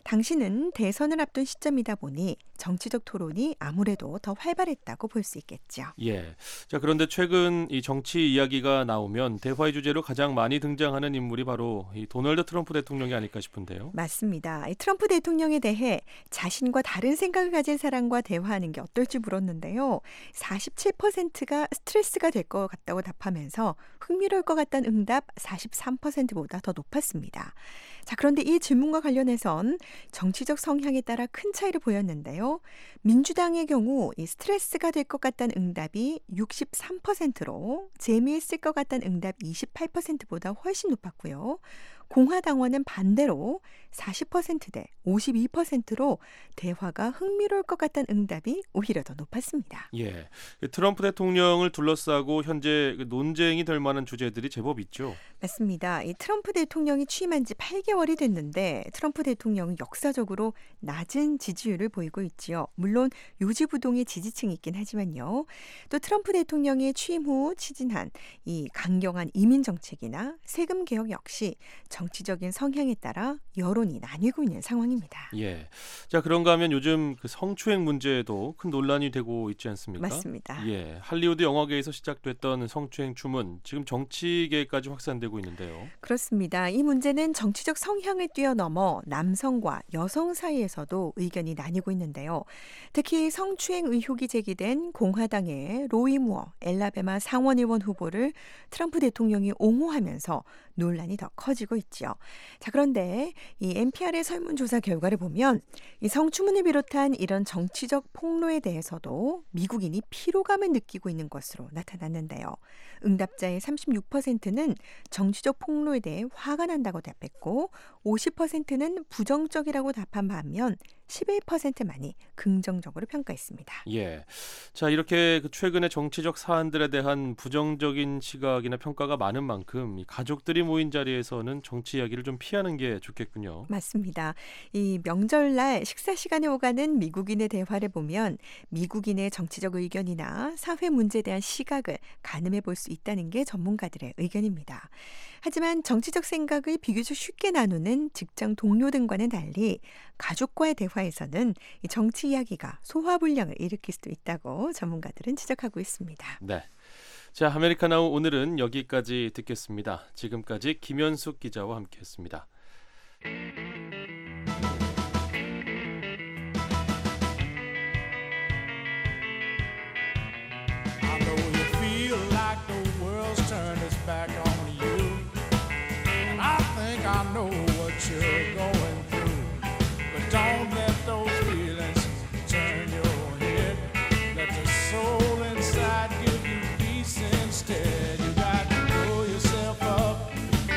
당시는 대선을 앞둔 시점이다 보니 정치적 토론이 아무래도 더 활발했다고 볼 수 있겠죠. 예. 자, 그런데 최근 이 정치 이야기가 나오면 대화의 주제로 가장 많이 등장하는 인물이 바로 이 도널드 트럼프 대통령이 아닐까 싶은데요. 맞습니다. 이 트럼프 대통령에 대해 자신과 다른 생각을 가진 사람과 대화하는 게 어떨지 물었는데요. 사십칠 퍼센트가 스트레스가 될 것 같다고 답하면서 흥미로울 것 같다는 응답 사십삼 퍼센트보다 더 높았습니다. 자, 그런데 이 질문과 관련해선 정치적 성향에 따라 큰 차이를 보였는데요. 민주당의 경우 이 스트레스가 될 것 같다는 응답이 육십삼 퍼센트로 재미있을 것 같다는 응답 이십팔 퍼센트보다 훨씬 높았고요. 공화당원은 반대로 사십 퍼센트대 오십이 퍼센트로 대화가 흥미로울 것 같다는 응답이 오히려 더 높았습니다. 예, 트럼프 대통령을 둘러싸고 현재 논쟁이 될 만한 주제들이 제법 있죠. 맞습니다. 이 트럼프 대통령이 취임한 지 팔 개월이 됐는데 트럼프 대통령은 역사적으로 낮은 지지율을 보이고 있지요. 물론 요지부동의 지지층이 있긴 하지만요. 또 트럼프 대통령이 취임 후 추진한 이 강경한 이민 정책이나 세금 개혁 역시 정치적인 성향에 따라 여론이 나뉘고 있는 상황입니다. 예. 자, 그런가 하면 요즘 그 성추행 문제도 큰 논란이 되고 있지 않습니까? 맞습니다. 예. 할리우드 영화계에서 시작됐던 성추행 추문, 지금 정치계까지 확산되고 있는데요. 그렇습니다. 이 문제는 정치적 성향을 뛰어넘어 남성과 여성 사이에서도 의견이 나뉘고 있는데요. 특히 성추행 의혹이 제기된 공화당의 로이 무어 엘라베마 상원의원 후보를 트럼프 대통령이 옹호하면서 논란이 더 커지고 있죠. 자, 그런데 이 엔피알의 설문조사 결과를 보면 이 성추문을 비롯한 이런 정치적 폭로에 대해서도 미국인이 피로감을 느끼고 있는 것으로 나타났는데요. 응답자의 삼십육 퍼센트는 정치적 폭로에 대해 화가 난다고 답했고 오십 퍼센트는 부정적이라고 답한 반면 십일 퍼센트만이 긍정적으로 평가했습니다. 예. 자, 이렇게 그 최근의 정치적 사안들에 대한 부정적인 시각이나 평가가 많은 만큼 이 가족들이 모인 자리에서는 정치 이야기를 좀 피하는 게 좋겠군요. 맞습니다. 이 명절날 식사 시간에 오가는 미국인의 대화를 보면 미국인의 정치적 의견이나 사회 문제에 대한 시각을 가늠해 볼 수 있다는 게 전문가들의 의견입니다. 하지만 정치적 생각을 비교적 쉽게 나누는 직장 동료 등과는 달리 가족과의 대화에서는 이 정치 이야기가 소화불량을 일으킬 수도 있다고 전문가들은 지적하고 있습니다. 네. 자, 아메리카나우 오늘은 여기까지 듣겠습니다. 지금까지 김현숙 기자와 함께했습니다. I know you feel like the world's turned its back on you, and I think I know what you're going through, but don't let those feelings turn your head. Let the soul inside give you peace instead. You got to pull yourself up,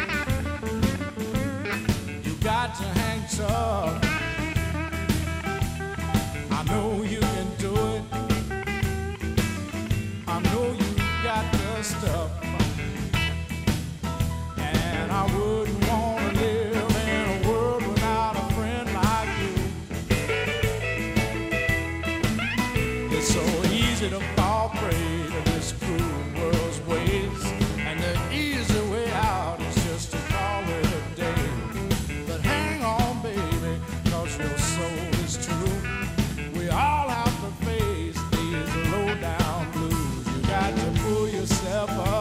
you got to hang tough. I know you can do it, I know you got the stuff, and I wouldn't want to live in a world without a friend like you. It's so easy to fall prey to this cruel world's ways, and the easy way out is just to call it a day. But hang on, baby, 'cause your soul is true. We all have to face these low down blues. You got to pull yourself up,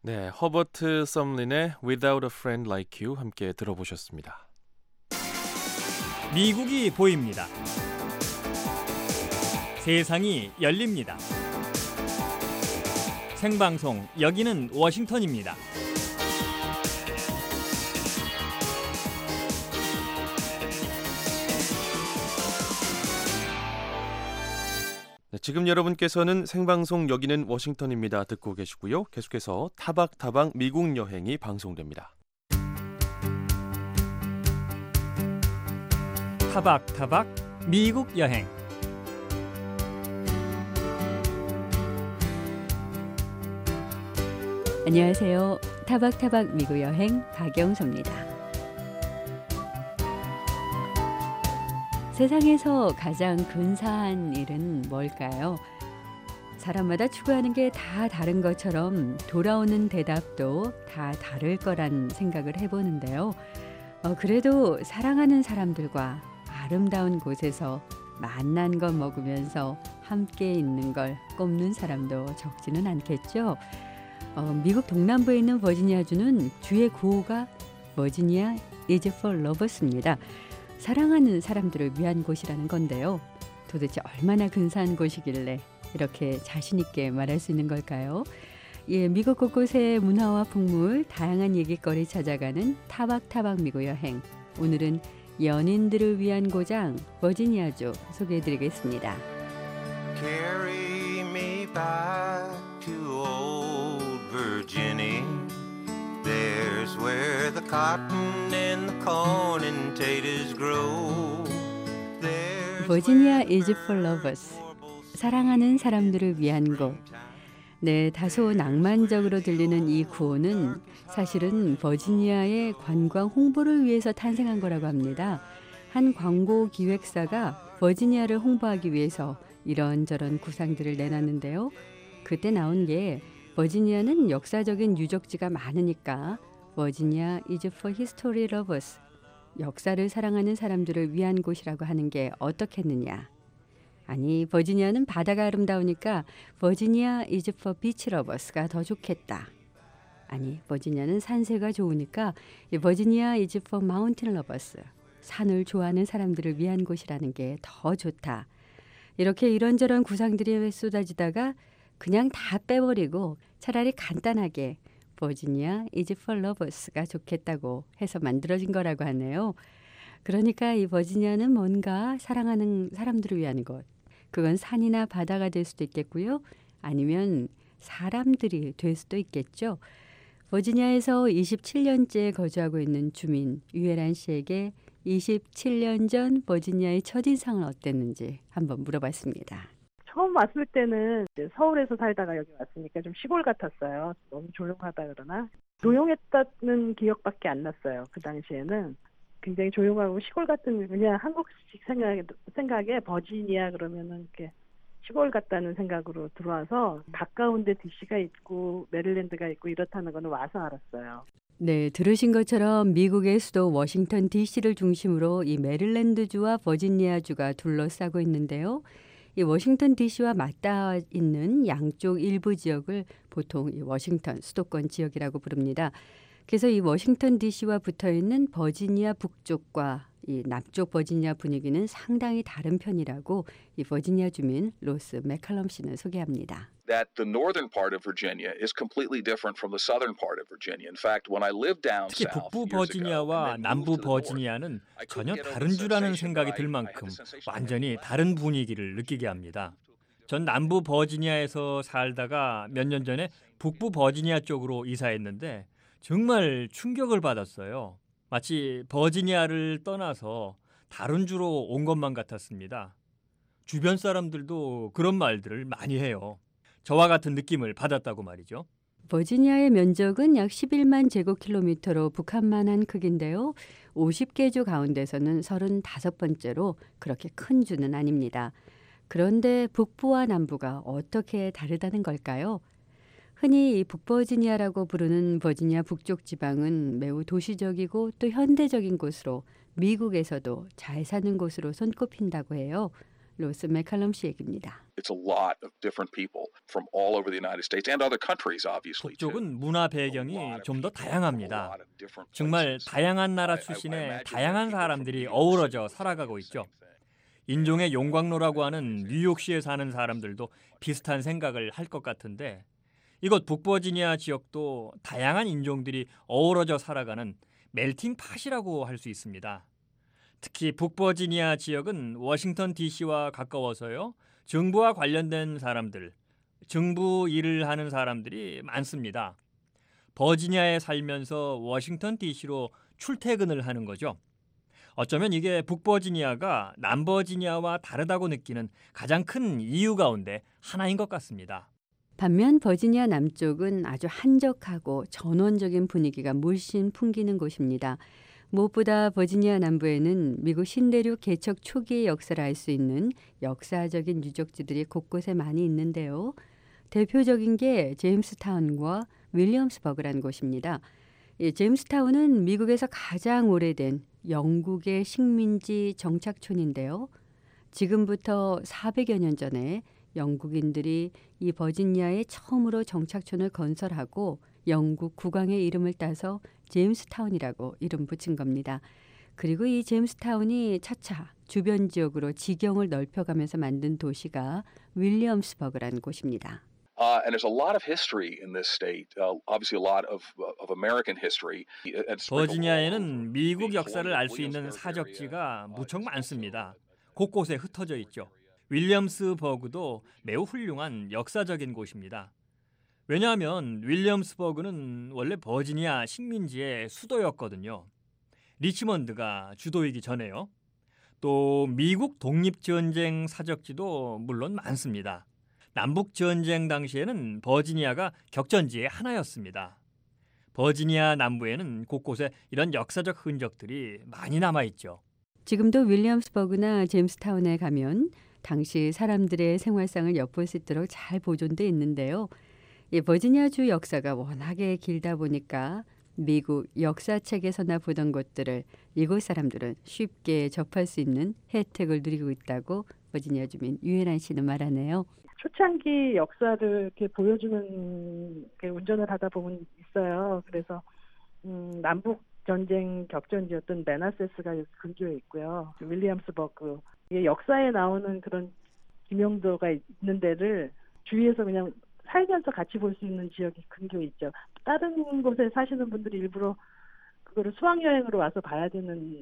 네, 허버트 썸린의 Without a Friend Like You 함께 들어보셨습니다. 미국이 보입니다. 세상이 열립니다. 생방송 여기는 워싱턴입니다. 네, 지금 여러분께서는 생방송 여기는 워싱턴입니다 듣고 계시고요. 계속해서 타박타박 미국 여행이 방송됩니다. 타박타박 미국 여행. 안녕하세요. 타박타박 미국 여행 박영서입니다. 세상에서 가장 근사한 일은 뭘까요? 사람마다 추구하는 게 다 다른 것처럼 돌아오는 대답도 다 다를 거란 생각을 해보는데요. 어, 그래도 사랑하는 사람들과 아름다운 곳에서 맛난 거 먹으면서 함께 있는 걸 꼽는 사람도 적지는 않겠죠. 어, 미국 동남부에 있는 버지니아주는 주의 구호가 버지니아 is for lovers입니다. 사랑하는 사람들을 위한 곳이라는 건데요. 도대체 얼마나 근사한 곳이길래 이렇게 자신 있게 말할 수 있는 걸까요? 예, 미국 곳곳의 문화와 풍물, 다양한 얘기거리 찾아가는 타박타박 미국 여행. 오늘은 연인들을 위한 고장 버지니아주 소개해드리겠습니다. Carry me back to old Virginia. There's where the cotton and the corn and taters grow. 버지니아 is for lovers. 사랑하는 사람들을 위한 곳. 네, 다소 낭만적으로 들리는 이 구호는 사실은 버지니아의 관광 홍보를 위해서 탄생한 거라고 합니다. 한 광고 기획사가 버지니아를 홍보하기 위해서 이런저런 구상들을 내놨는데요. 그때 나온 게 버지니아는 역사적인 유적지가 많으니까 버지니아 is for history lovers. 역사를 사랑하는 사람들을 위한 곳이라고 하는 게 어떻겠느냐. 아니, 버지니아는 바다가 아름다우니까 버지니아 is for beach lovers가 더 좋겠다. 아니, 버지니아는 산세가 좋으니까 버지니아 is for mountain lovers. 산을 좋아하는 사람들을 위한 곳이라는 게 더 좋다. 이렇게 이런저런 구상들이 쏟아지다가 그냥 다 빼버리고 차라리 간단하게 버지니아 is for lovers가 좋겠다고 해서 만들어진 거라고 하네요. 그러니까 이 버지니아는 뭔가 사랑하는 사람들을 위한 곳. 그건 산이나 바다가 될 수도 있겠고요. 아니면 사람들이 될 수도 있겠죠. 버지니아에서 이십칠 년째 거주하고 있는 주민 유혜란 씨에게 이십칠 년 전 버지니아의 첫인상은 어땠는지 한번 물어봤습니다. 처음 왔을 때는 이제 서울에서 살다가 여기 왔으니까 좀 시골 같았어요. 너무 조용하다 그러나 조용했다는 기억밖에 안 났어요. 그 당시에는 굉장히 조용하고 시골 같은 그냥 한국식 생각에, 생각에 버지니아 그러면은 이렇게 시골 같다는 생각으로 들어와서 가까운데 디씨가 있고 메릴랜드가 있고 이렇다는 거는 와서 알았어요. 네, 들으신 것처럼 미국의 수도 워싱턴 디씨를 중심으로 이 메릴랜드주와 버지니아주가 둘러싸고 있는데요. 이 워싱턴 디씨와 맞닿아 있는 양쪽 일부 지역을 보통 이 워싱턴 수도권 지역이라고 부릅니다. 그래서 이 워싱턴 디씨와 붙어 있는 버지니아 북쪽과 이 남쪽 버지니아 분위기는 상당히 다른 편이라고 이 버지니아 주민 로스 맥컬럼 씨는 소개합니다. That the northern part of Virginia is completely different from the southern part of Virginia. In fact, when I lived down 특히 south 북부 버지니아와 남부 버지니아는 전혀 다른 주라는 생각이 들 만큼 완전히 다른 분위기를 느끼게 합니다. 전 남부 버지니아에서 살다가 몇 년 전에 북부 버지니아 쪽으로 이사했는데 정말 충격을 받았어요. 마치 버지니아를 떠나서 다른 주로 온 것만 같았습니다. 주변 사람들도 그런 말들을 많이 해요. 저와 같은 느낌을 받았다고 말이죠. 버지니아의 면적은 약 십일만 제곱킬로미터로 북한만 한 크기인데요. 오십 개 주 가운데서는 서른다섯 번째로 그렇게 큰 주는 아닙니다. 그런데 북부와 남부가 어떻게 다르다는 걸까요? 흔히 북버지니아라고 부르는 버지니아 북쪽 지방은 매우 도시적이고 또 현대적인 곳으로 미국에서도 잘 사는 곳으로 손꼽힌다고 해요. 로스 맥칼럼 씨 얘기입니다. It's a lot of different people from all over the United States and other countries, obviously. 북쪽은 문화 배경이 좀 더 다양합니다. 정말 다양한 나라 출신의 다양한 사람들이 어우러져 살아가고 있죠. 인종의 용광로라고 하는 뉴욕시에 사는 사람들도 비슷한 생각을 할 것 같은데 이곳 북버지니아 지역도 다양한 인종들이 어우러져 살아가는 멜팅 팟이라고 할 수 있습니다. 특히 북버지니아 지역은 워싱턴 디씨와 가까워서요. 정부와 관련된 사람들, 정부 일을 하는 사람들이 많습니다. 버지니아에 살면서 워싱턴 디씨로 출퇴근을 하는 거죠. 어쩌면 이게 북버지니아가 남버지니아와 다르다고 느끼는 가장 큰 이유 가운데 하나인 것 같습니다. 반면 버지니아 남쪽은 아주 한적하고 전원적인 분위기가 물씬 풍기는 곳입니다. 무엇보다 버지니아 남부에는 미국 신대륙 개척 초기의 역사를 알 수 있는 역사적인 유적지들이 곳곳에 많이 있는데요. 대표적인 게 제임스타운과 윌리엄스버그라는 곳입니다. 예, 제임스타운은 미국에서 가장 오래된 영국의 식민지 정착촌인데요. 지금부터 사백여 년 전에 영국인들이 이 버지니아에 처음으로 정착촌을 건설하고 영국 국왕의 이름을 따서 제임스타운이라고 이름 붙인 겁니다. 그리고 이 제임스타운이 차차 주변 지역으로 지경을 넓혀가면서 만든 도시가 윌리엄스버그라는 곳입니다. Uh, and there's a lot of history in this state. Uh, obviously, a lot of of American history. 버지니아에는 미국 역사를 알 수 있는 사적지가 무척 많습니다. 곳곳에 흩어져 있죠. 윌리엄스버그도 매우 훌륭한 역사적인 곳입니다. 왜냐하면 윌리엄스버그는 원래 버지니아 식민지의 수도였거든요. 리치먼드가 주도이기 전에요. 또 미국 독립전쟁 사적지도 물론 많습니다. 남북전쟁 당시에는 버지니아가 격전지의 하나였습니다. 버지니아 남부에는 곳곳에 이런 역사적 흔적들이 많이 남아있죠. 지금도 윌리엄스버그나 제임스타운에 가면 당시 사람들의 생활상을 엿볼 수 있도록 잘 보존돼 있는데요. 이 버지니아주 역사가 워낙에 길다 보니까 미국 역사책에서나 보던 것들을 이곳 사람들은 쉽게 접할 수 있는 혜택을 누리고 있다고 버지니아 주민 유혜란 씨는 말하네요. 초창기 역사를 이렇게 보여주는 이렇게 운전을 하다 보면 있어요. 그래서 음, 남북 전쟁 격전지였던 메나세스가 근교에 있고요. 윌리엄스버그 역사에 나오는 그런 기명도가 있는 데를 주위에서 그냥 살면서 같이 볼 수 있는 지역이 근교에 있죠. 다른 곳에 사시는 분들이 일부러 그거를 수학여행으로 와서 봐야 되는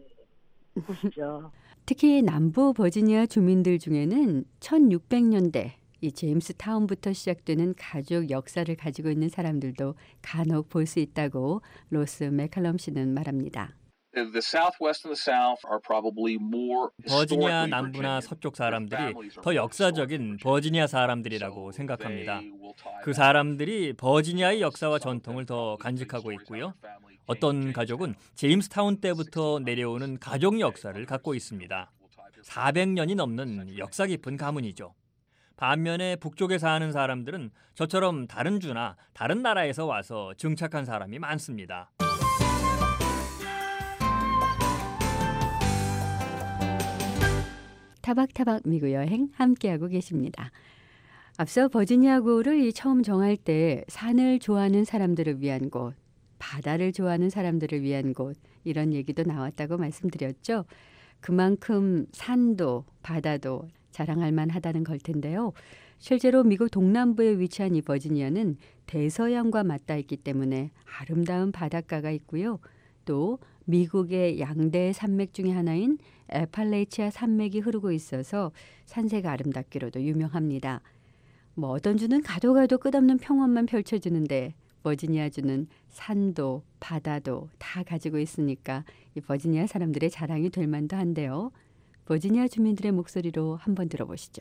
곳이죠. 특히 남부 버지니아 주민들 중에는 천육백 년대 이 제임스타운부터 시작되는 가족 역사를 가지고 있는 사람들도 간혹 볼 수 있다고 로스 맥칼럼 씨는 말합니다. 버지니아 남부나 서쪽 사람들이 더 역사적인 버지니아 사람들이라고 생각합니다. 그 사람들이 버지니아의 역사와 전통을 더 간직하고 있고요. 어떤 가족은 제임스타운 때부터 내려오는 가족 역사를 갖고 있습니다. 사백 년이 넘는 역사 깊은 가문이죠. 반면에 북쪽에 사는 사람들은 저처럼 다른 주나 다른 나라에서 와서 정착한 사람이 많습니다. 타박타박 미국 여행 함께하고 계십니다. 앞서 버지니아구를 처음 정할 때 산을 좋아하는 사람들을 위한 곳, 바다를 좋아하는 사람들을 위한 곳 이런 얘기도 나왔다고 말씀드렸죠. 그만큼 산도 바다도 자랑할 만하다는 걸 텐데요. 실제로 미국 동남부에 위치한 이 버지니아는 대서양과 맞닿아 있기 때문에 아름다운 바닷가가 있고요. 또 미국의 양대 산맥 중에 하나인 에팔레이치아 산맥이 흐르고 있어서 산세가 아름답기로도 유명합니다. 뭐 어떤 주는 가도 가도 끝없는 평원만 펼쳐지는데 버지니아주는 산도 바다도 다 가지고 있으니까 이 버지니아 사람들의 자랑이 될 만도 한데요. 버지니아 주민들의 목소리로 한번 들어보시죠.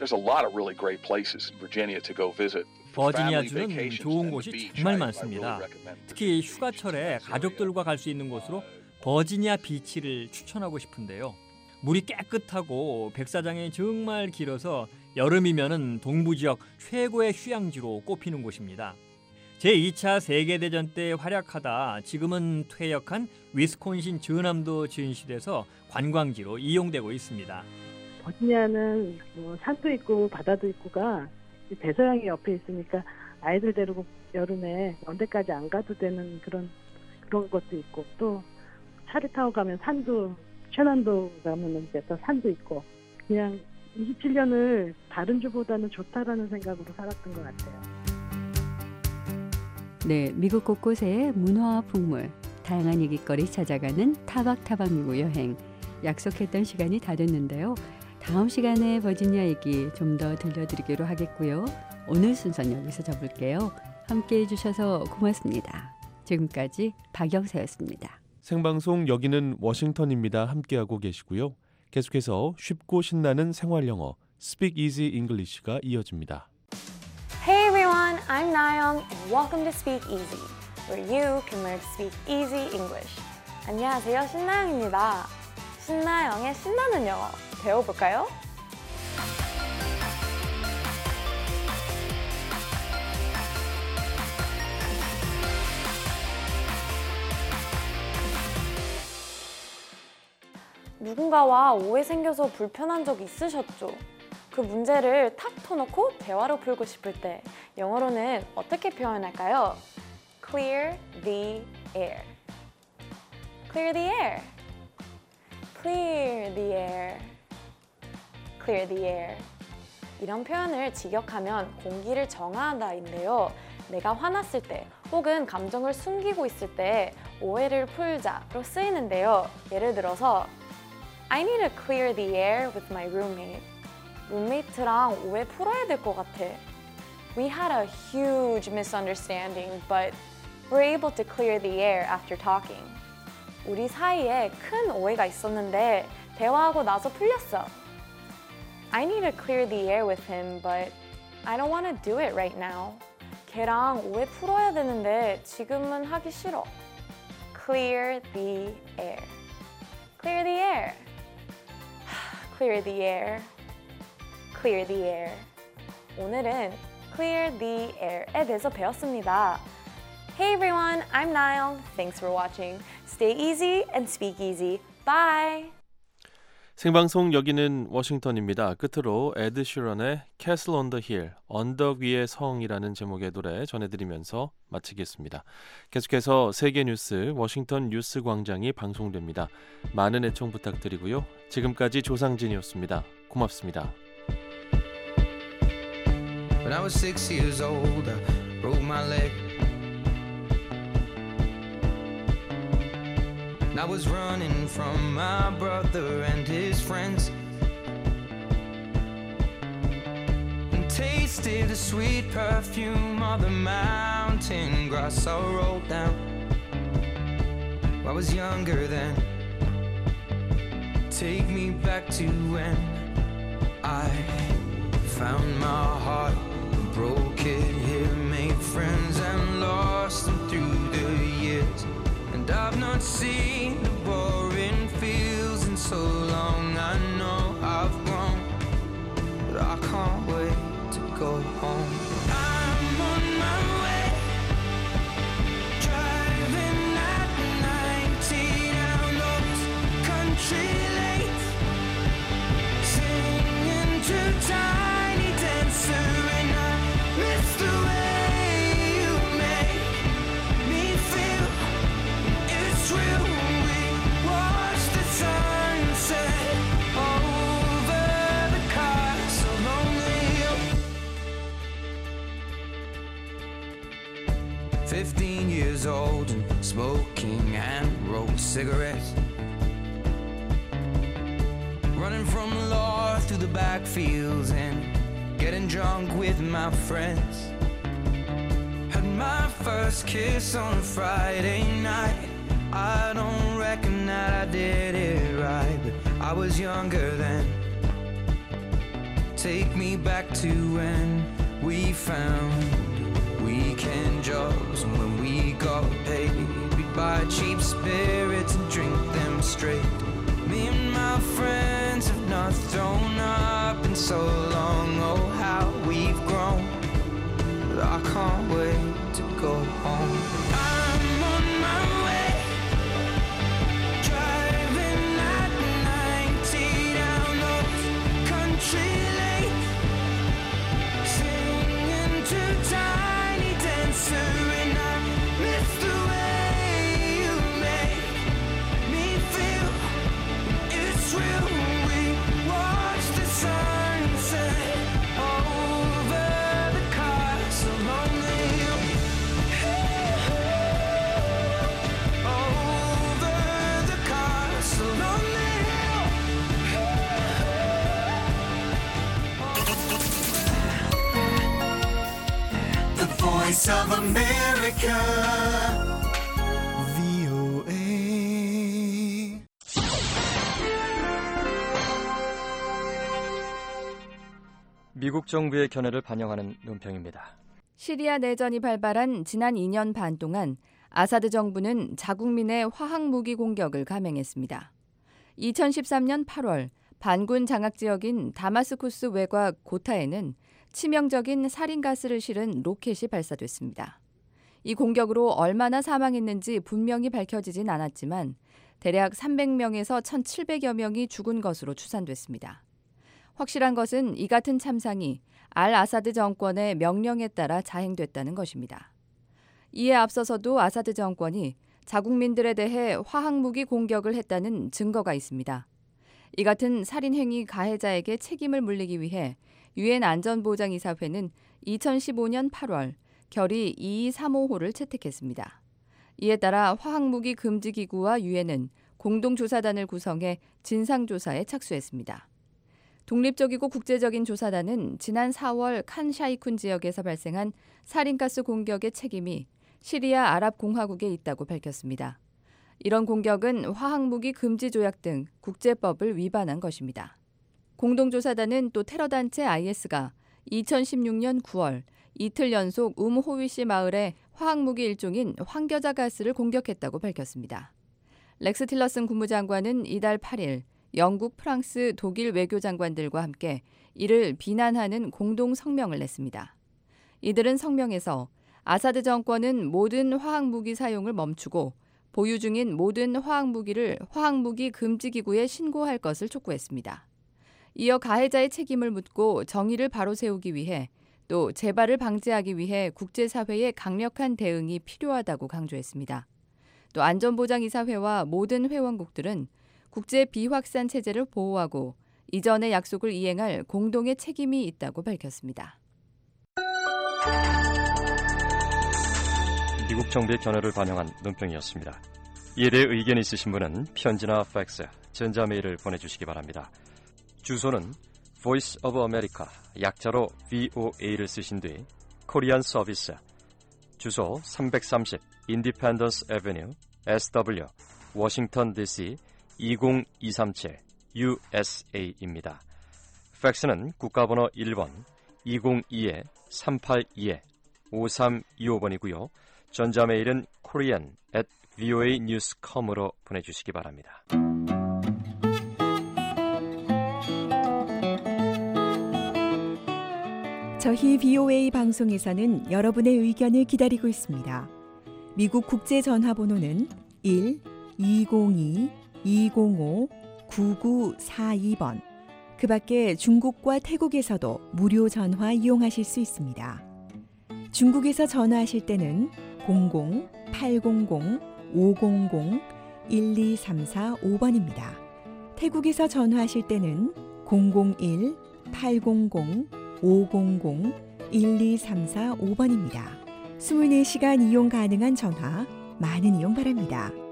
버지니아주는 좋은 곳이 정말 많습니다. 특히 휴가철에 가족들과 갈 수 있는 곳으로 버지니아 비치를 추천하고 싶은데요. 물이 깨끗하고 백사장이 정말 길어서 여름이면은 동부 지역 최고의 휴양지로 꼽히는 곳입니다. 제이 차 세계대전 때 활약하다 지금은 퇴역한 위스콘신 전함도 진실에서 관광지로 이용되고 있습니다. 버지니아는 뭐 산도 있고 바다도 있고가 대서양이 옆에 있으니까 아이들 데리고 여름에 언제까지 안 가도 되는 그런 그런 것도 있고 또 차를 타고 가면 산도 셔난도 가면은 이제 또 산도 있고 그냥 이십칠 년을 다른 주보다는 좋다라는 생각으로 살았던 것 같아요. 네, 미국 곳곳의 문화와 풍물, 다양한 얘기거리 찾아가는 타박타박 미국 여행. 약속했던 시간이 다 됐는데요. 다음 시간에 버지니아 얘기 좀 더 들려드리기로 하겠고요. 오늘 순서는 여기서 접을게요. 함께해 주셔서 고맙습니다. 지금까지 박영사였습니다. 생방송 여기는 워싱턴입니다. 함께하고 계시고요. 계속해서 쉽고 신나는 생활 영어 Speak Easy English가 이어집니다. Hey everyone, I'm Nayeon and welcome to Speak Easy, where you can learn to speak easy English. 안녕하세요, 신나영입니다. 신나영의 신나는 영어 배워볼까요? 누군가와 오해 생겨서 불편한 적 있으셨죠? 그 문제를 탁 터놓고 대화로 풀고 싶을 때 영어로는 어떻게 표현할까요? Clear the air. Clear the air. Clear the air. Clear the air. 이런 표현을 직역하면 공기를 정화한다인데요. 내가 화났을 때 혹은 감정을 숨기고 있을 때 오해를 풀자로 쓰이는데요. 예를 들어서 I need to clear the air with my roommate. 룸메이트랑 오해 풀어야 될 것 같아. We had a huge misunderstanding, but we're able to clear the air after talking. 우리 사이에 큰 오해가 있었는데 대화하고 나서 풀렸어. I need to clear the air with him, but I don't want to do it right now. 걔랑 오해 풀어야 되는데 지금은 하기 싫어. Clear the air. Clear the air. Clear the air. Clear the air. 오늘은 clear the air에 대해서 배웠습니다. Hey everyone, I'm Niall. Thanks for watching. Stay easy and speak easy. Bye. 생방송 여기는 워싱턴입니다. 끝으로 에드 시런의 Castle on the Hill, 언덕 위의 성이라는 제목의 노래 전해드리면서 마치겠습니다. 계속해서 세계 뉴스 워싱턴 뉴스 광장이 방송됩니다. 많은 애청 부탁드리고요. 지금까지 조상진이었습니다. 고맙습니다. When I was six years old, I broke my leg. I was running from my brother and his friends, and tasted the sweet perfume of the mountain grass I rolled down. I was younger then. Take me back to when I found my heart, broke it here, made friends and lost them through the years. And I've not seen the boring fields in so long. I know I've grown, but I can't wait to go home. I'm on my way, driving at ninety down those country lanes, singing to Tiny Dancer, and I miss the way you make me feel. It's real when we watch the sunset over the castle on the hill. Fifteen years old and smoking and rolled cigarettes, running from the law through the backfields and getting drunk with my friends. Had my first kiss on a Friday night. I don't reckon that I did it right, but I was younger then. Take me back to when we found weekend jobs, and when we got paid, we'd buy cheap spirits and drink them straight. Me and my friends have not thrown up in so long. Oh, how we've grown, but I can't wait to go home. I'm on my way, driving at ninety down those Voice of America, 브이오에이. 미국 정부의 견해를 반영하는 논평입니다. 시리아 내전이 발발한 지난 이 년 반 동안 아사드 정부는 자국민의 화학무기 공격을 감행했습니다. 이천십삼 년 팔월 반군 장악 지역인 다마스쿠스 외곽 고타에는 치명적인 살인가스를 실은 로켓이 발사됐습니다. 이 공격으로 얼마나 사망했는지 분명히 밝혀지진 않았지만 대략 삼백 명에서 천칠백여 명이 죽은 것으로 추산됐습니다. 확실한 것은 이 같은 참상이 알 아사드 정권의 명령에 따라 자행됐다는 것입니다. 이에 앞서서도 아사드 정권이 자국민들에 대해 화학무기 공격을 했다는 증거가 있습니다. 이 같은 살인행위 가해자에게 책임을 물리기 위해 유엔 안전보장이사회는 이천십오 년 팔월 결의 이이삼오호를 채택했습니다. 이에 따라 화학무기 금지기구와 유엔은 공동조사단을 구성해 진상조사에 착수했습니다. 독립적이고 국제적인 조사단은 지난 사월 칸 샤이쿤 지역에서 발생한 살인가스 공격의 책임이 시리아 아랍공화국에 있다고 밝혔습니다. 이런 공격은 화학무기 금지 조약 등 국제법을 위반한 것입니다. 공동조사단은 또 테러단체 아이에스가 이천십육 년 구월 이틀 연속 음호위시 마을에 화학무기 일종인 황겨자 가스를 공격했다고 밝혔습니다. 렉스 틸러슨 국무장관은 이달 팔 일 영국, 프랑스, 독일 외교장관들과 함께 이를 비난하는 공동 성명을 냈습니다. 이들은 성명에서 아사드 정권은 모든 화학무기 사용을 멈추고 보유 중인 모든 화학무기를 화학무기 금지기구에 신고할 것을 촉구했습니다. 이어 가해자의 책임을 묻고 정의를 바로 세우기 위해 또 재발을 방지하기 위해 국제사회의 강력한 대응이 필요하다고 강조했습니다. 또 안전보장이사회와 모든 회원국들은 국제 비확산 체제를 보호하고 이전의 약속을 이행할 공동의 책임이 있다고 밝혔습니다. 미국 정부의 견해를 반영한 논평이었습니다. 이에 대해 의견 있으신 분은 편지나 팩스, 전자메일을 보내주시기 바랍니다. 주소는 Voice of America, 약자로 브이오에이를 쓰신 뒤 코리안 서비스, 주소 삼백삼십 Independence Avenue, 에스더블유, 워싱턴 디씨 이공이삼칠 유에스에이입니다. 팩스는 국가번호 일 번 이공이 삼팔이 오삼이오 번이고요. 전자메일은 korean at 브이오에이 뉴스 닷 컴으로 보내주시기 바랍니다. 저희 브이오에이 방송에서는 여러분의 의견을 기다리고 있습니다. 미국 국제전화번호는 일 이공이 이공오 구구사이 번. 그 밖에 중국과 태국에서도 무료 전화 이용하실 수 있습니다. 중국에서 전화하실 때는 공공 팔공공 오공공 일이삼사오 번입니다. 태국에서 전화하실 때는 공공일 팔공공 오공공 일이삼사오 번입니다. 이십사 시간 이용 가능한 전화 많은 이용 바랍니다.